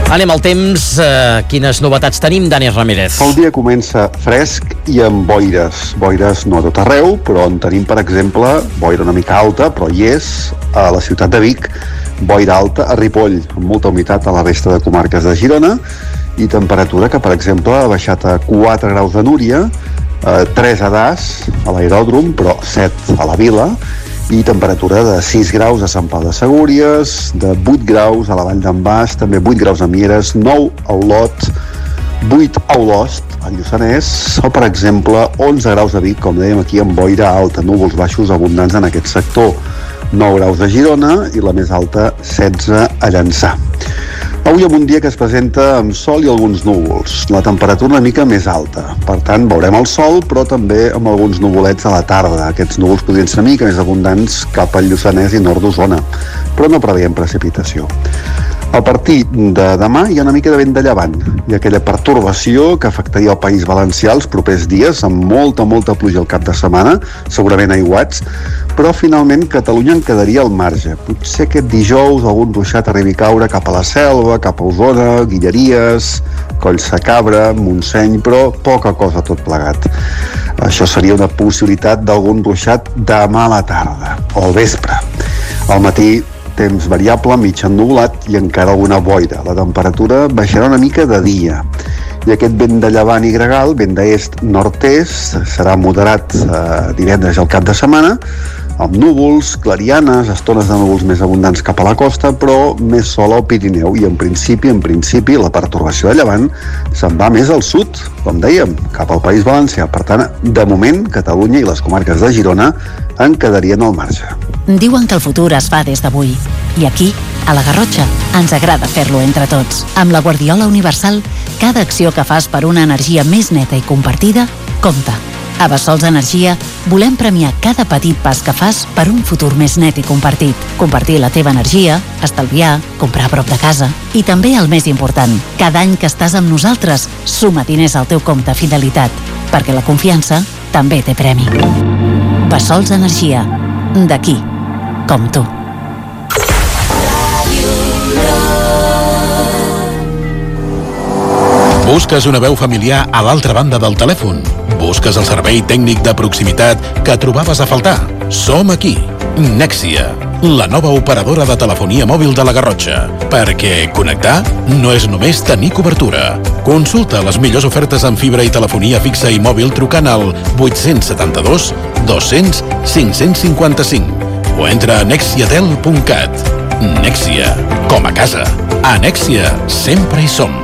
Anem al temps. Uh, quines novetats tenim, Dani Ramírez? El dia comença fresc i amb boires. Boires no a tot arreu, però on tenim, per exemple, boira una mica alta, però hi és, a la ciutat de Vic, boira alta a Ripoll, amb molta humitat a la resta de comarques de Girona, i temperatura que, per exemple, ha baixat a quatre graus de Núria, eh, tres a Das, a l'aeròdrom, però set a la Vila, i temperatura de sis graus a Sant Pau de Segúries, de vuit graus a la Vall d'en Bas, també vuit graus a Mieres, nou a Olot, vuit a Olost, al Lluçanès, o, per exemple, onze graus a Vic, com dèiem aquí, amb boira alta, núvols baixos abundants en aquest sector, nou graus a Girona i la més alta, setze a Llançà. Avui amb un dia que es presenta amb sol i alguns núvols, la temperatura una mica més alta. Per tant, veurem el sol, però també amb alguns nuvolets a la tarda. Aquests núvols podrien ser una mica més abundants cap al Lluçanès i nord d'Osona, però no preveiem precipitació. A partir de demà hi ha una mica de vent de llevant i aquella pertorbació que afectaria el País Valencià els propers dies amb molta, molta pluja al cap de setmana, segurament aiguats, però finalment Catalunya en quedaria al marge. Potser aquest dijous algun ruixat arribi a caure cap a la Selva, cap a Osona, Guilleries, Collsacabra, Montseny, però poca cosa tot plegat. Això seria una possibilitat d'algun ruixat demà a la tarda o al vespre. Al matí temps variable, mig ennubulat i encara alguna boira. La temperatura baixarà una mica de dia. I aquest vent de llevant i gregal, vent d'est nord-est, serà moderat eh, divendres al cap de setmana, amb núvols, clarianes, estones de núvols més abundants cap a la costa, però més sol al Pirineu. I en principi, en principi, la pertorbació de llevant se'n va més al sud, com dèiem, cap al País Valencià. Per tant, de moment, Catalunya i les comarques de Girona en quedarien al marge. Diuen que el futur es fa des d'avui. I aquí, a la Garrotxa, ens agrada fer-lo entre tots. Amb la Guardiola Universal, cada acció que fas per una energia més neta i compartida, compta. A Bessols Energia volem premiar cada petit pas que fas per un futur més net i compartit. Compartir la teva energia, estalviar, comprar a prop de casa. I també el més important, cada any que estàs amb nosaltres, suma diners al teu compte Fidelitat, perquè la confiança també té premi. Bessols Energia. D'aquí, com tu. Busques una veu familiar a l'altra banda del telèfon? Busques el servei tècnic de proximitat que trobaves a faltar? Som aquí, Nexia, la nova operadora de telefonia mòbil de la Garrotxa. Perquè connectar no és només tenir cobertura. Consulta les millors ofertes en fibra i telefonia fixa i mòbil trucant al vuit set dos, dos-cents, cinc-cents cinquanta-cinc o entra a nexiatel punt cat. Nexia, com a casa. A Nexia sempre hi som.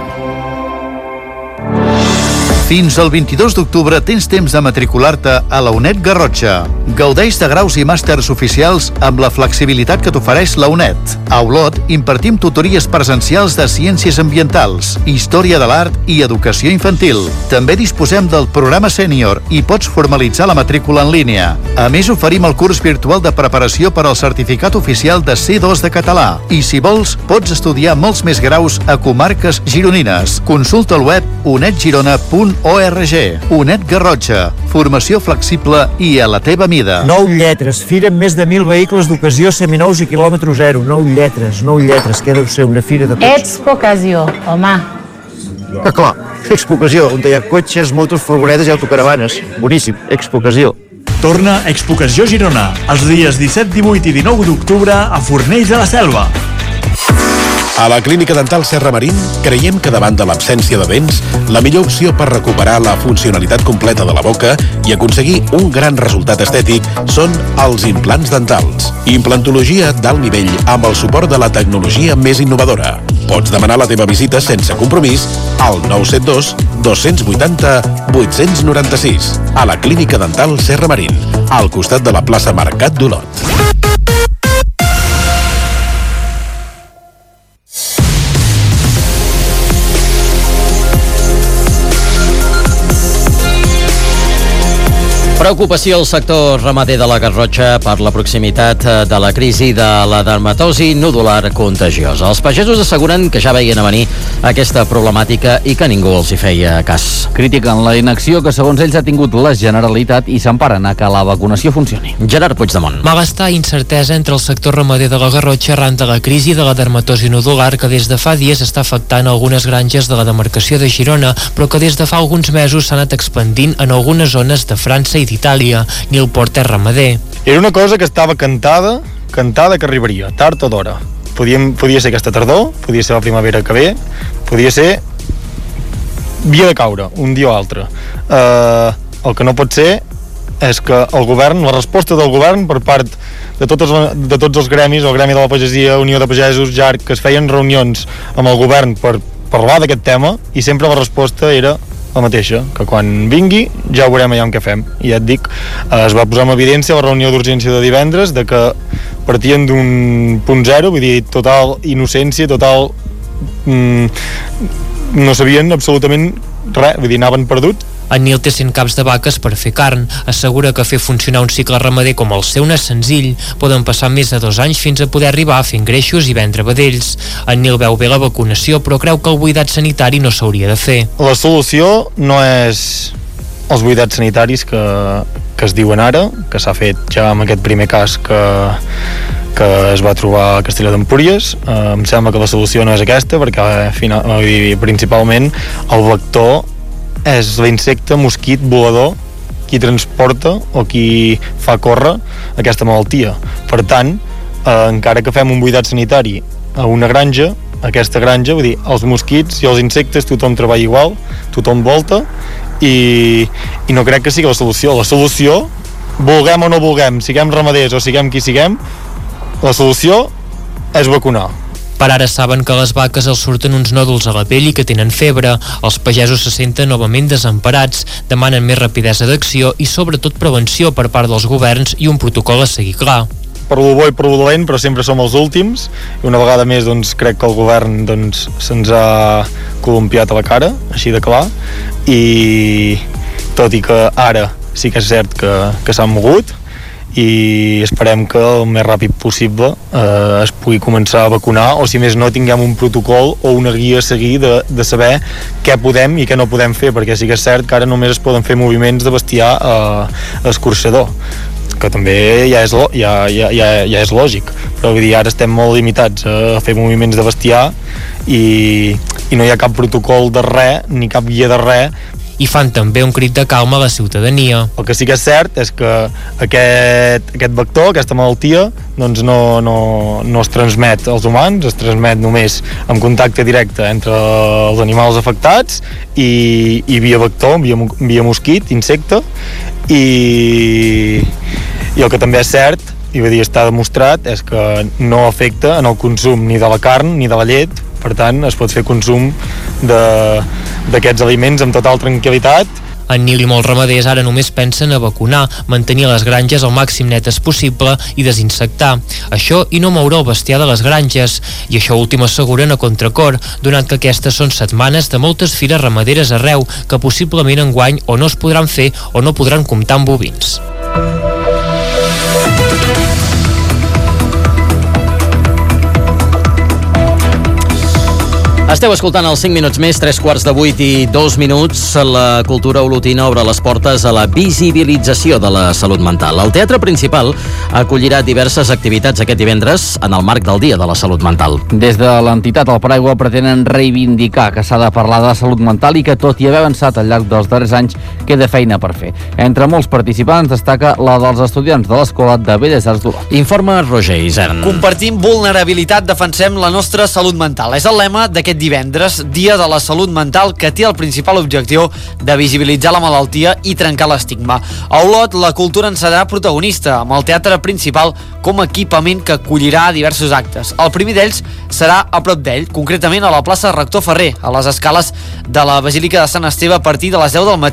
Fins al vint-i-dos d'octubre tens temps de matricular-te a la UNED Garrotxa. Gaudeix de graus i màsters oficials amb la flexibilitat que t'ofereix la UNED. A Olot impartim tutories presencials de ciències ambientals, història de l'art i educació infantil. També disposem del programa sènior i pots formalitzar la matrícula en línia. A més, oferim el curs virtual de preparació per al certificat oficial de C dos de català. I si vols, pots estudiar molts més graus a comarques gironines. Consulta el web unedgirona punt org. UNED Garrotxa. Formació flexible i a la teva mida. Nou lletres. Fira amb més de mil vehicles d'ocasió seminous i quilòmetre zero. Nou lletres, nou lletres. Què deu ser una fira de cotxes? Expo Ocasió, home. Ah, clar. Expo Ocasió, on hi ha cotxes, motos, furgonetes i autocaravanes. Boníssim. Expo Ocasió. Torna Expo Ocasió Girona, els dies disset, divuit i dinou d'octubre a Fornells de la Selva. A la Clínica Dental Serra Marín creiem que davant de l'absència de dents, la millor opció per recuperar la funcionalitat completa de la boca i aconseguir un gran resultat estètic són els implants dentals. Implantologia d'alt nivell amb el suport de la tecnologia més innovadora. Pots demanar la teva visita sense compromís al nou set dos, dos vuit zero, vuit nou sis a la Clínica Dental Serra Marín, al costat de la plaça Mercat d'Olot. Preocupació al sector ramader de la Garrotxa per la proximitat de la crisi de la dermatosi nodular contagiosa. Els pagesos asseguren que ja veien a venir aquesta problemàtica i que ningú els hi feia cas. Critiquen la inacció que segons ells ha tingut la Generalitat i s'emparen a que la vacunació funcioni. Gerard Puigdemont. Malestar i incertesa entre el sector ramader de la Garrotxa arran de la crisi de la dermatosi nodular que des de fa dies està afectant algunes granges de la demarcació de Girona, però que des de fa alguns mesos s'ha anat expandint en algunes zones de França i d'Itàlia. Nil Porter, ramader. Era una cosa que estava cantada, cantada que arribaria, tard o d'hora. Podíem, podia ser aquesta tardor, podia ser la primavera que ve, podia ser... havia de caure, un dia o altre. Uh, el que no pot ser és que el govern, la resposta del govern per part de tots, de tots els gremis, el Gremi de la Pagesia, Unió de Pagesos, J A R C, que es feien reunions amb el govern per parlar d'aquest tema, i sempre la resposta era la mateixa, que quan vingui ja ho veurem allà on què fem. I ja et dic, eh, es va posar en evidència la reunió d'urgència de divendres de que partien d'un punt zero, vull dir, total innocència, total... Mm, no sabien absolutament res, vull dir, anaven perduts. En Nil té cent caps de vaques per fer carn. Assegura que fer funcionar un cicle ramader com el seu no és senzill. Poden passar més de dos anys fins a poder arribar a fer engreixos i vendre vedells. En Nil veu bé la vacunació, però creu que el buidat sanitari no s'hauria de fer. La solució no és els buidats sanitaris que, que es diuen ara, que s'ha fet ja amb aquest primer cas que, que es va trobar a Castelló d'Empúries. Eh, em sembla que la solució no és aquesta, perquè final, eh, principalment el vector és l'insecte mosquit volador qui transporta o qui fa córrer aquesta malaltia. Per tant, eh, encara que fem un buidat sanitari a una granja, aquesta granja, vull dir, els mosquits i els insectes tothom treballa igual, tothom volta, i, i no crec que sigui la solució. La solució, vulguem o no vulguem, siguem ramaders o siguem qui siguem, la solució és vacunar. Per ara saben que a les vaques els surten uns nòduls a la pell i que tenen febre. Els pagesos se senten novament desemparats, demanen més rapidesa d'acció i sobretot prevenció per part dels governs i un protocol a seguir clar. Per lo bo i per lo dolent, però sempre som els últims, i una vegada més doncs, crec que el govern doncs, se'ns ha columpiat a la cara, així de clar, i tot i que ara sí que és cert que, que s'han mogut, i esperem que el més ràpid possible eh, es pugui començar a vacunar, o si més no tinguem un protocol o una guia a seguir de, de saber què podem i què no podem fer, perquè sí que és cert que ara només es poden fer moviments de bestiar a, a escorxador, que també ja és, ja, ja, ja, ja és lògic, però vull dir, ara estem molt limitats a fer moviments de bestiar i, i no hi ha cap protocol de res, ni cap guia de res. I fan també un crit de calma a la ciutadania. El que sí que és cert és que aquest, aquest vector, aquesta malaltia, doncs no, no, no es transmet als humans, es transmet només en contacte directe entre els animals afectats i, i via vector, via, via mosquit, insecte, i, i el que també és cert, i vull dir, està demostrat, és que no afecta en el consum ni de la carn ni de la llet. Per tant, es pot fer consum d'aquests aliments amb total tranquil·litat. En Nil i molts ramaders ara només pensen a vacunar, mantenir les granges al màxim netes possible i desinfectar. Això i no moure el bestiar de les granges. I això últim asseguren a contracor, donat que aquestes són setmanes de moltes fires ramaderes arreu, que possiblement enguany o no es podran fer o no podran comptar amb bovins. Esteu escoltant els cinc minuts més, tres quarts de vuit i dos minuts. La cultura olotina obre les portes a la visibilització de la salut mental. El Teatre Principal acollirà diverses activitats aquest divendres en el marc del Dia de la Salut Mental. Des de l'entitat El Paraigua pretenen reivindicar que s'ha de parlar de salut mental i que, tot i haver avançat al llarg dels darrers anys, queda feina per fer. Entre molts participants destaca la dels estudiants de l'Escola de Belles Arts d'Olot. Informa Roger Isern. Compartim vulnerabilitat, defensem la nostra salut mental. És el lema d'aquest divendres, Dia de la Salut Mental, que té el principal objectiu de visibilitzar la malaltia i trencar l'estigma. A Olot, la cultura en serà protagonista, amb el Teatre Principal com a equipament que acollirà diversos actes. El primer d'ells serà a prop d'ell, concretament a la plaça Rector Ferrer, a les escales de la Basílica de Sant Esteve, a partir de les deu del matí.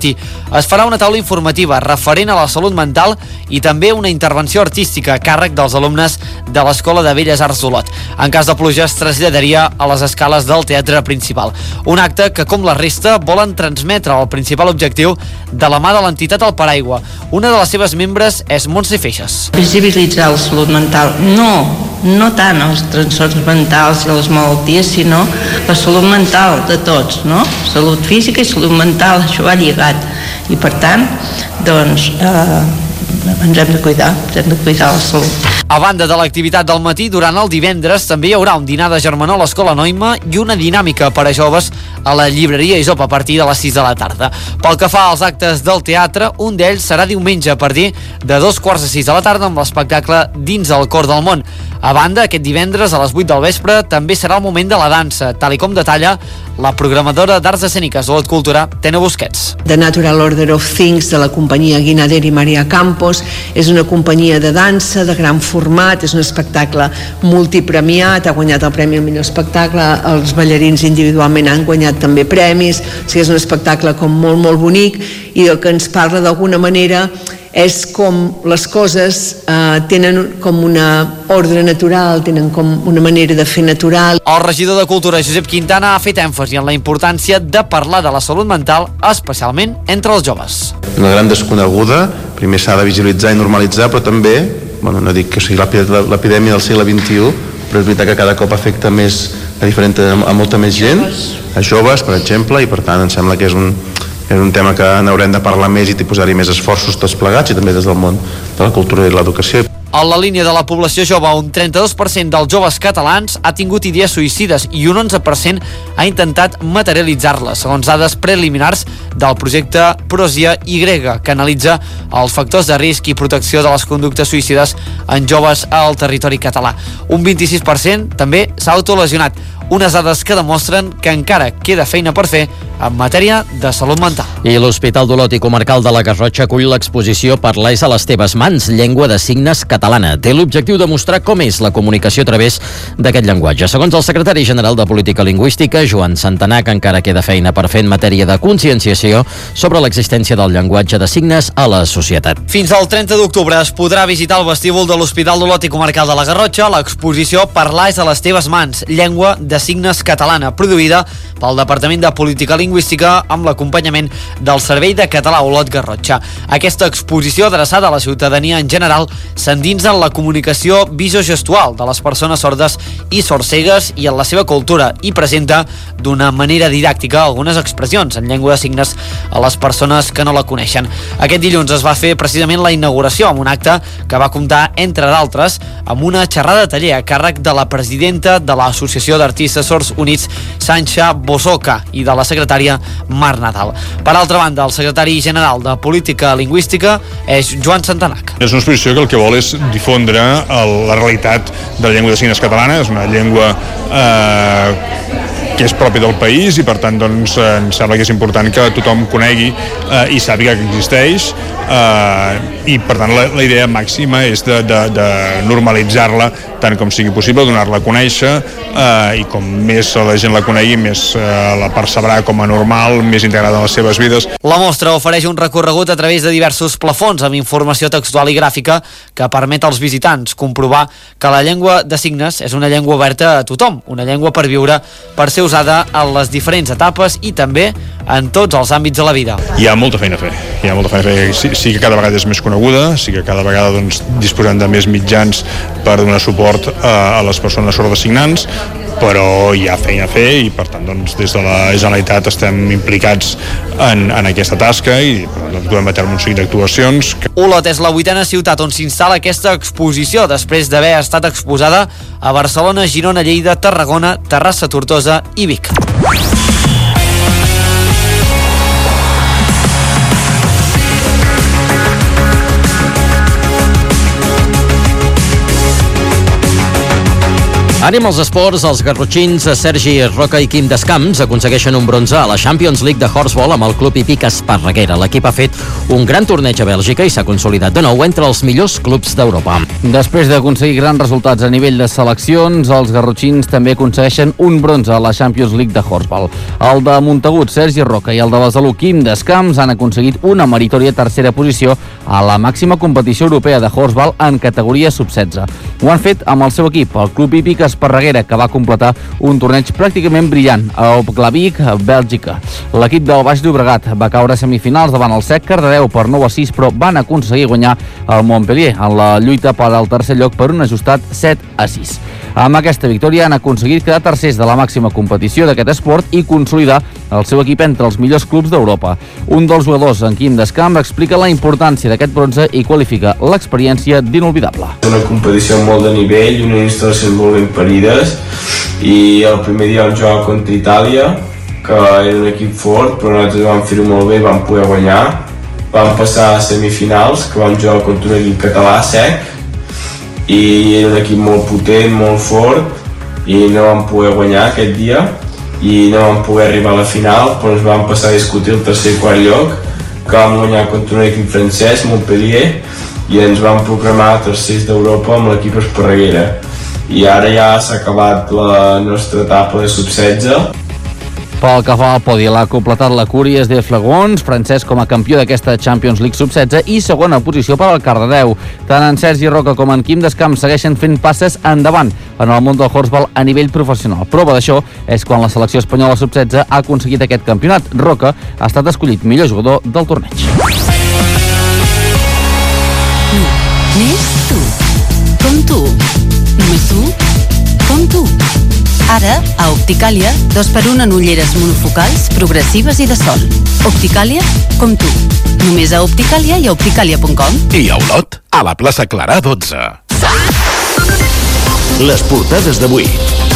Es farà una taula informativa referent a la salut mental i també una intervenció artística a càrrec dels alumnes de l'Escola de Belles Arts d'Olot. En cas de pluja es traslladaria a les escales del teatre principal. Un acte que, com la resta, volen transmetre el principal objectiu de la mà de l'entitat El Paraigua. Una de les seves membres és Montse Feixes. Visibilitzar la salut mental, no, no tant els trastorns mentals i les malalties, sinó la salut mental de tots, no? Salut física i salut mental, això va lligat. I per tant, doncs, eh, ens hem de cuidar, ens hem de cuidar la salut. A banda de l'activitat del matí, durant el divendres també hi haurà un dinar de germanor a l'Escola Noima i una dinàmica per a joves a la llibreria Isop a partir de les sis de la tarda. Pel que fa als actes del teatre, un d'ells serà diumenge a partir de dos quarts de sis de la tarda amb l'espectacle Dins el cor del món. A banda, aquest divendres a les vuit del vespre també serà el moment de la dansa, tal i com detalla la programadora d'Arts Escèniques Olot Cultura, Tena Busquets. The Natural Order of Things de la companyia Guinader i Maria Campos és una companyia de dansa de gran format, és un espectacle multipremiat, ha guanyat el premi al millor espectacle, els ballarins individualment han guanyat també premis, o sigui, és un espectacle com molt, molt bonic i el que ens parla d'alguna manera és com les coses eh, tenen com una ordre natural, tenen com una manera de fer natural. El regidor de Cultura, Josep Quintana, ha fet èmfasi en la importància de parlar de la salut mental, especialment entre els joves. Una gran desconeguda, primer s'ha de visibilitzar i normalitzar, però també, bueno, no dic que sigui l'epidèmia del segle vint-i-u, però és veritat que cada cop afecta més a, diferent, a molta més gent, a joves, per exemple, i per tant em sembla que és un, és un tema que n'haurem de parlar més i posar-hi més esforços tots plegats i també des del món de la cultura i l'educació. En la línia de la població jove, un trenta-dos per cent dels joves catalans ha tingut idees suïcides i un onze per cent ha intentat materialitzar-les, segons dades preliminars del projecte Prosia Y, que analitza els factors de risc i protecció de les conductes suïcides en joves al territori català. Un vint-i-sis per cent també s'ha autolesionat, unes dades que demostren que encara queda feina per fer en matèria de salut mental. I l'Hospital d'Olot i Comarcal de la Garrotxa acull l'exposició Parlais a les teves mans, llengua de signes catalana. Té l'objectiu de mostrar com és la comunicació a través d'aquest llenguatge. Segons el secretari general de Política Lingüística, Joan Santanac, encara queda feina per fer en matèria de conscienciació sobre l'existència del llenguatge de signes a la societat. Fins al trenta d'octubre es podrà visitar el vestíbul de l'Hospital d'Olot i Comarcal de la Garrotxa l'exposició Parlais a les teves mans, llengua de signes catalana, produïda pel Departament de Política Lingüística amb l'acompanyament del Servei de Català Olot Garrotxa. Aquesta exposició adreçada a la ciutadania en general s'endinsa en la comunicació visogestual de les persones sordes i sordcegues i en la seva cultura i presenta d'una manera didàctica algunes expressions en llengua de signes a les persones que no la coneixen. Aquest dilluns es va fer precisament la inauguració amb un acte que va comptar, entre d'altres, amb una xerrada de taller a càrrec de la presidenta de l'Associació d'Artistes Sords Units, Sancha Bosoca, i de la secretària Mar Nadal. Per altra banda, el secretari general de Política Lingüística és Joan Santanac. És una exposició que el que vol és difondre el, la realitat de la llengua de signes catalana. És una llengua eh, que és pròpia del país i per tant doncs, em sembla que és important que tothom conegui eh, i sàpiga que existeix eh, i per tant la, la idea màxima és de, de, de normalitzar-la tant com sigui possible, donar-la a conèixer eh, i com més la gent la conegui més eh, la percebrà com a normal, més integrada en les seves vides. La mostra ofereix un recorregut a través de diversos plafons amb informació textual i gràfica que permet als visitants comprovar que la llengua de signes és una llengua oberta a tothom, una llengua per viure, per ser usada en les diferents etapes i també en tots els àmbits de la vida. Hi ha molta feina a fer, hi ha molta feina a fer. Sí, sí que cada vegada és més coneguda, sí que cada vegada doncs, disposem de més mitjans per donar suport a, a les persones sordosignants, però hi ha feina a fer i per tant doncs, des de la Generalitat estem implicats en, en aquesta tasca i per tant, doncs, duem a terme un seguit d'actuacions. Olot és la vuitena ciutat on s'instal·la aquesta exposició després d'haver estat exposada a Barcelona, Girona, Lleida, Tarragona, Terrassa, Tortosa i Vic. Anem als esports. Els garrotxins Sergi Roca i Quim Descamps aconsegueixen un bronze a la Champions League de Horseball amb el club hípic Esparreguera. L'equip ha fet un gran torneig a Bèlgica i s'ha consolidat de nou entre els millors clubs d'Europa. Després d'aconseguir grans resultats a nivell de seleccions, els garrotxins també aconsegueixen un bronze a la Champions League de Horseball. El de Montagut, Sergi Roca, i el de Besalú, Quim Descamps, han aconseguit una meritòria tercera posició a la màxima competició europea de Horseball en categoria sub setze. Ho han fet amb el seu equip, el club hípic Esparreguera, que va completar un torneig pràcticament brillant a Opglavik, Bèlgica. L'equip del Baix Llobregat va caure a semifinals davant el S E C Cardedeu per nou a sis, però van aconseguir guanyar el Montpellier en la lluita per al tercer lloc per un ajustat set a sis. Amb aquesta victòria han aconseguit quedar tercers de la màxima competició d'aquest esport i consolidar el seu equip entre els millors clubs d'Europa. Un dels jugadors, en Quim Descamps, explica la importància d'aquest bronze i qualifica l'experiència d'inolvidable. Una competició amb molt de nivell i unes instal·lacions molt ben parides, i el primer dia vam jugar contra Itàlia, que era un equip fort, però nosaltres vam fer-ho molt bé i vam poder guanyar. Vam passar a semifinals, que vam jugar contra un equip català, S E C, i era un equip molt potent, molt fort, i no vam poder guanyar aquest dia i no vam poder arribar a la final, però ens vam passar a discutir el tercer i quart lloc, que vam guanyar contra un equip francès, Montpellier, i ens vam proclamar tercers d'Europa amb l'equip Esparreguera. I ara ja s'ha acabat la nostra etapa de sub setze. Pel que fa al podi, l'ha completat la Cúries de Flagons, francès com a campió d'aquesta Champions League sub setze i segona posició per al Cardedeu. Tant en Sergi Roca com en Quim Descamps segueixen fent passes endavant en el món del horseball a nivell professional. Prova d'això és quan la selecció espanyola sub setze ha aconseguit aquest campionat. Roca ha estat escollit millor jugador del torneig. Més tu. Com tu. Només tu. Com tu. Ara, a Opticàlia, dos per un en ulleres monofocals, progressives i de sol. Opticàlia, com tu. Només a Opticàlia i a opticàlia punt com. I a Olot, a la plaça Clarà dotze. Les portades d'avui.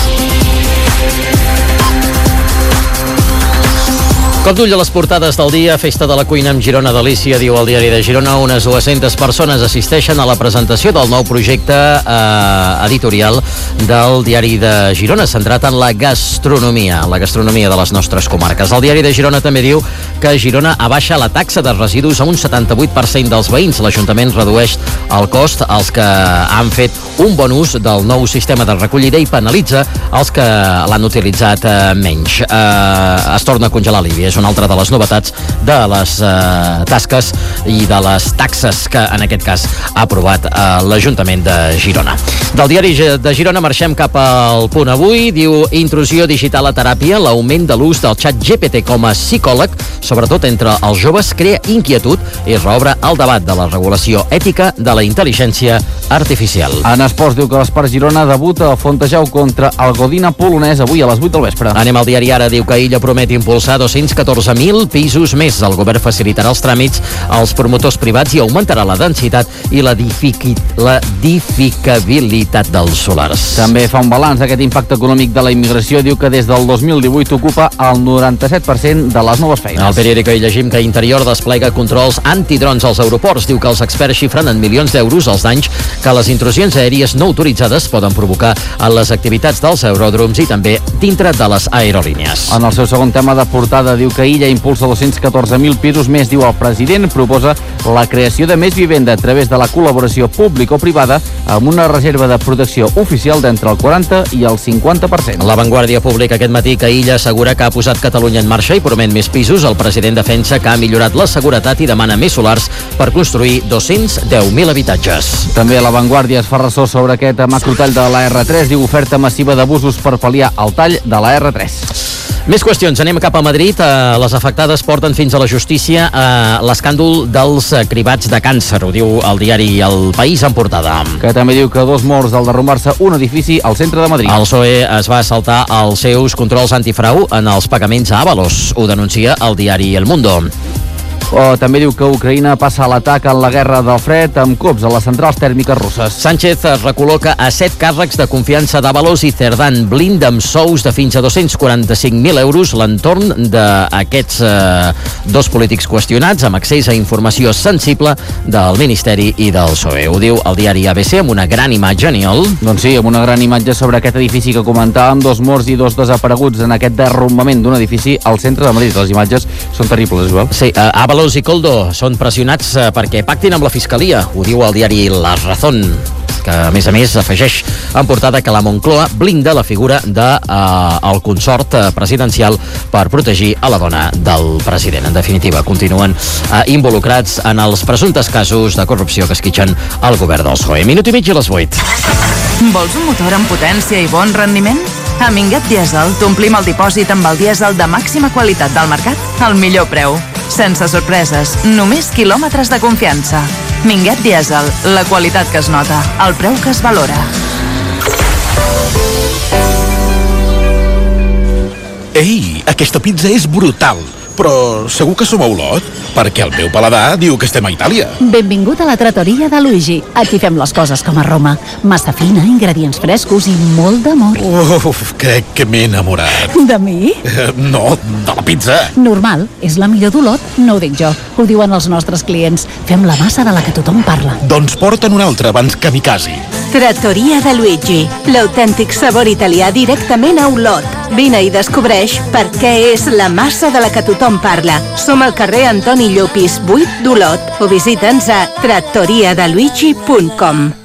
Cop d'ull a les portades del dia. Festa de la cuina amb Girona Delícia, diu el diari de Girona. Unes dues-centes persones assisteixen a la presentació del nou projecte eh, editorial del diari de Girona, centrat en la gastronomia, la gastronomia de les nostres comarques. El diari de Girona també diu que Girona abaixa la taxa de residus a un setanta-vuit per cent dels veïns. L'Ajuntament redueix el cost als que han fet un bon ús del nou sistema de recollida i penalitza els que l'han utilitzat eh, menys. Eh, es torna a congelar l'I B I. És una altra de les novetats de les eh, tasques i de les taxes que en aquest cas ha aprovat eh, l'Ajuntament de Girona. Del diari de Girona marxem cap al Punt Avui. Diu: intrusió digital a teràpia, l'augment de l'ús del xat G P T com a psicòleg, sobretot entre els joves, crea inquietud i reobre el debat de la regulació ètica de la intel·ligència artificial. En esports diu que l'Espart Girona debuta a Fontejau contra el Godina polonès avui a les vuit del vespre. Anem al diari Ara. Diu que Illa promet impulsar dos-cents catorze mil pisos més. El govern facilitarà els tràmits als promotors privats i augmentarà la densitat i la edificabilitat dels solars. També fa un balanç d'aquest impacte econòmic de la immigració. Diu que des del dos mil divuit ocupa el noranta-set per cent de les noves feines. Al periòdico hi llegim que Interior desplega controls antidrons als aeroports. Diu que els experts xifren en milions d'euros els danys que les intrusions aèries no autoritzades poden provocar en les activitats dels aeròdroms i també dintre de les aerolínies. En el seu segon tema de portada diu que Illa impulsa dos-cents catorze mil pisos més. Diu el president proposa la creació de més vivenda a través de la col·laboració pública-privada amb una reserva de protecció oficial d'entre el quaranta i el cinquanta per cent. La Vanguardia publica aquest matí que Illa assegura que ha posat Catalunya en marxa i promet més pisos. El president defensa que ha millorat la seguretat i demana més solars per construir dos-cents deu mil habitatges. També la Vanguardia es fa ressò sobre aquest macrotall de la R tres. Diu oferta massiva d'abusos per pal·liar el tall de la R tres. Més qüestions. Anem cap a Madrid. Eh, les afectades porten fins a la justícia eh, l'escàndol dels eh, cribats de càncer. Ho diu el diari El País en portada. Que també diu que dos morts al derrumbar-se un edifici al centre de Madrid. El P S O E es va saltar els seus controls antifrau en els pagaments a Ábalos. Ho denuncia el diari El Mundo. O també diu que Ucraïna passa a l'atac en la guerra del fred amb cops a les centrals tèrmiques russes. Sánchez es recol·loca a set càrrecs de confiança d'Avalos i Cerdán, blinda amb sous de fins a dos-cents quaranta-cinc mil euros l'entorn d'aquests eh, dos polítics qüestionats amb accés a informació sensible del Ministeri i del P S O E. Ho diu el diari A B C amb una gran imatge, Aniol. Doncs sí, amb una gran imatge sobre aquest edifici que comentàvem, dos morts i dos desapareguts en aquest derrumbament d'un edifici al centre de Madrid. Les imatges són terribles, Joel. Sí, uh, Ábalos i Koldo són pressionats uh, perquè pactin amb la Fiscalia, ho diu el diari La Razón, que a més a més afegeix en portada que la Moncloa blinda la figura del de, uh, el consort presidencial per protegir a la dona del president. En definitiva, continuen uh, involucrats en els presumptes casos de corrupció que esquitxen el govern del P S O E. Minut i mig a les vuit. Vols un motor amb potència i bon rendiment? A Minguet Diesel t'omplim el dipòsit amb el dièsel de màxima qualitat del mercat al millor preu. Sense sorpreses, només quilòmetres de confiança. Minguet Diesel, la qualitat que es nota, el preu que es valora. Ei, aquesta pizza és brutal, però segur que som a Olot? Perquè el meu paladar diu que estem a Itàlia. Benvingut a la trattoria de Luigi. Aquí fem les coses com a Roma. Massa fina, ingredients frescos i molt d'amor. Uf, crec que m'he enamorat. De mi? Eh, no, de la pizza. Normal, és la millor d'Olot, no ho dic jo. Ho diuen els nostres clients. Fem la massa de la que tothom parla. Doncs porta'n una altra abans que m'hi casi. Trattoria de Luigi, l'autèntic sabor italià directament a Olot. Vine i descobreix per què és la massa de la que tothom parla. Som al carrer Antoni Llopis vuit d'Olot o visita'ns a trattoria de luigi punt com.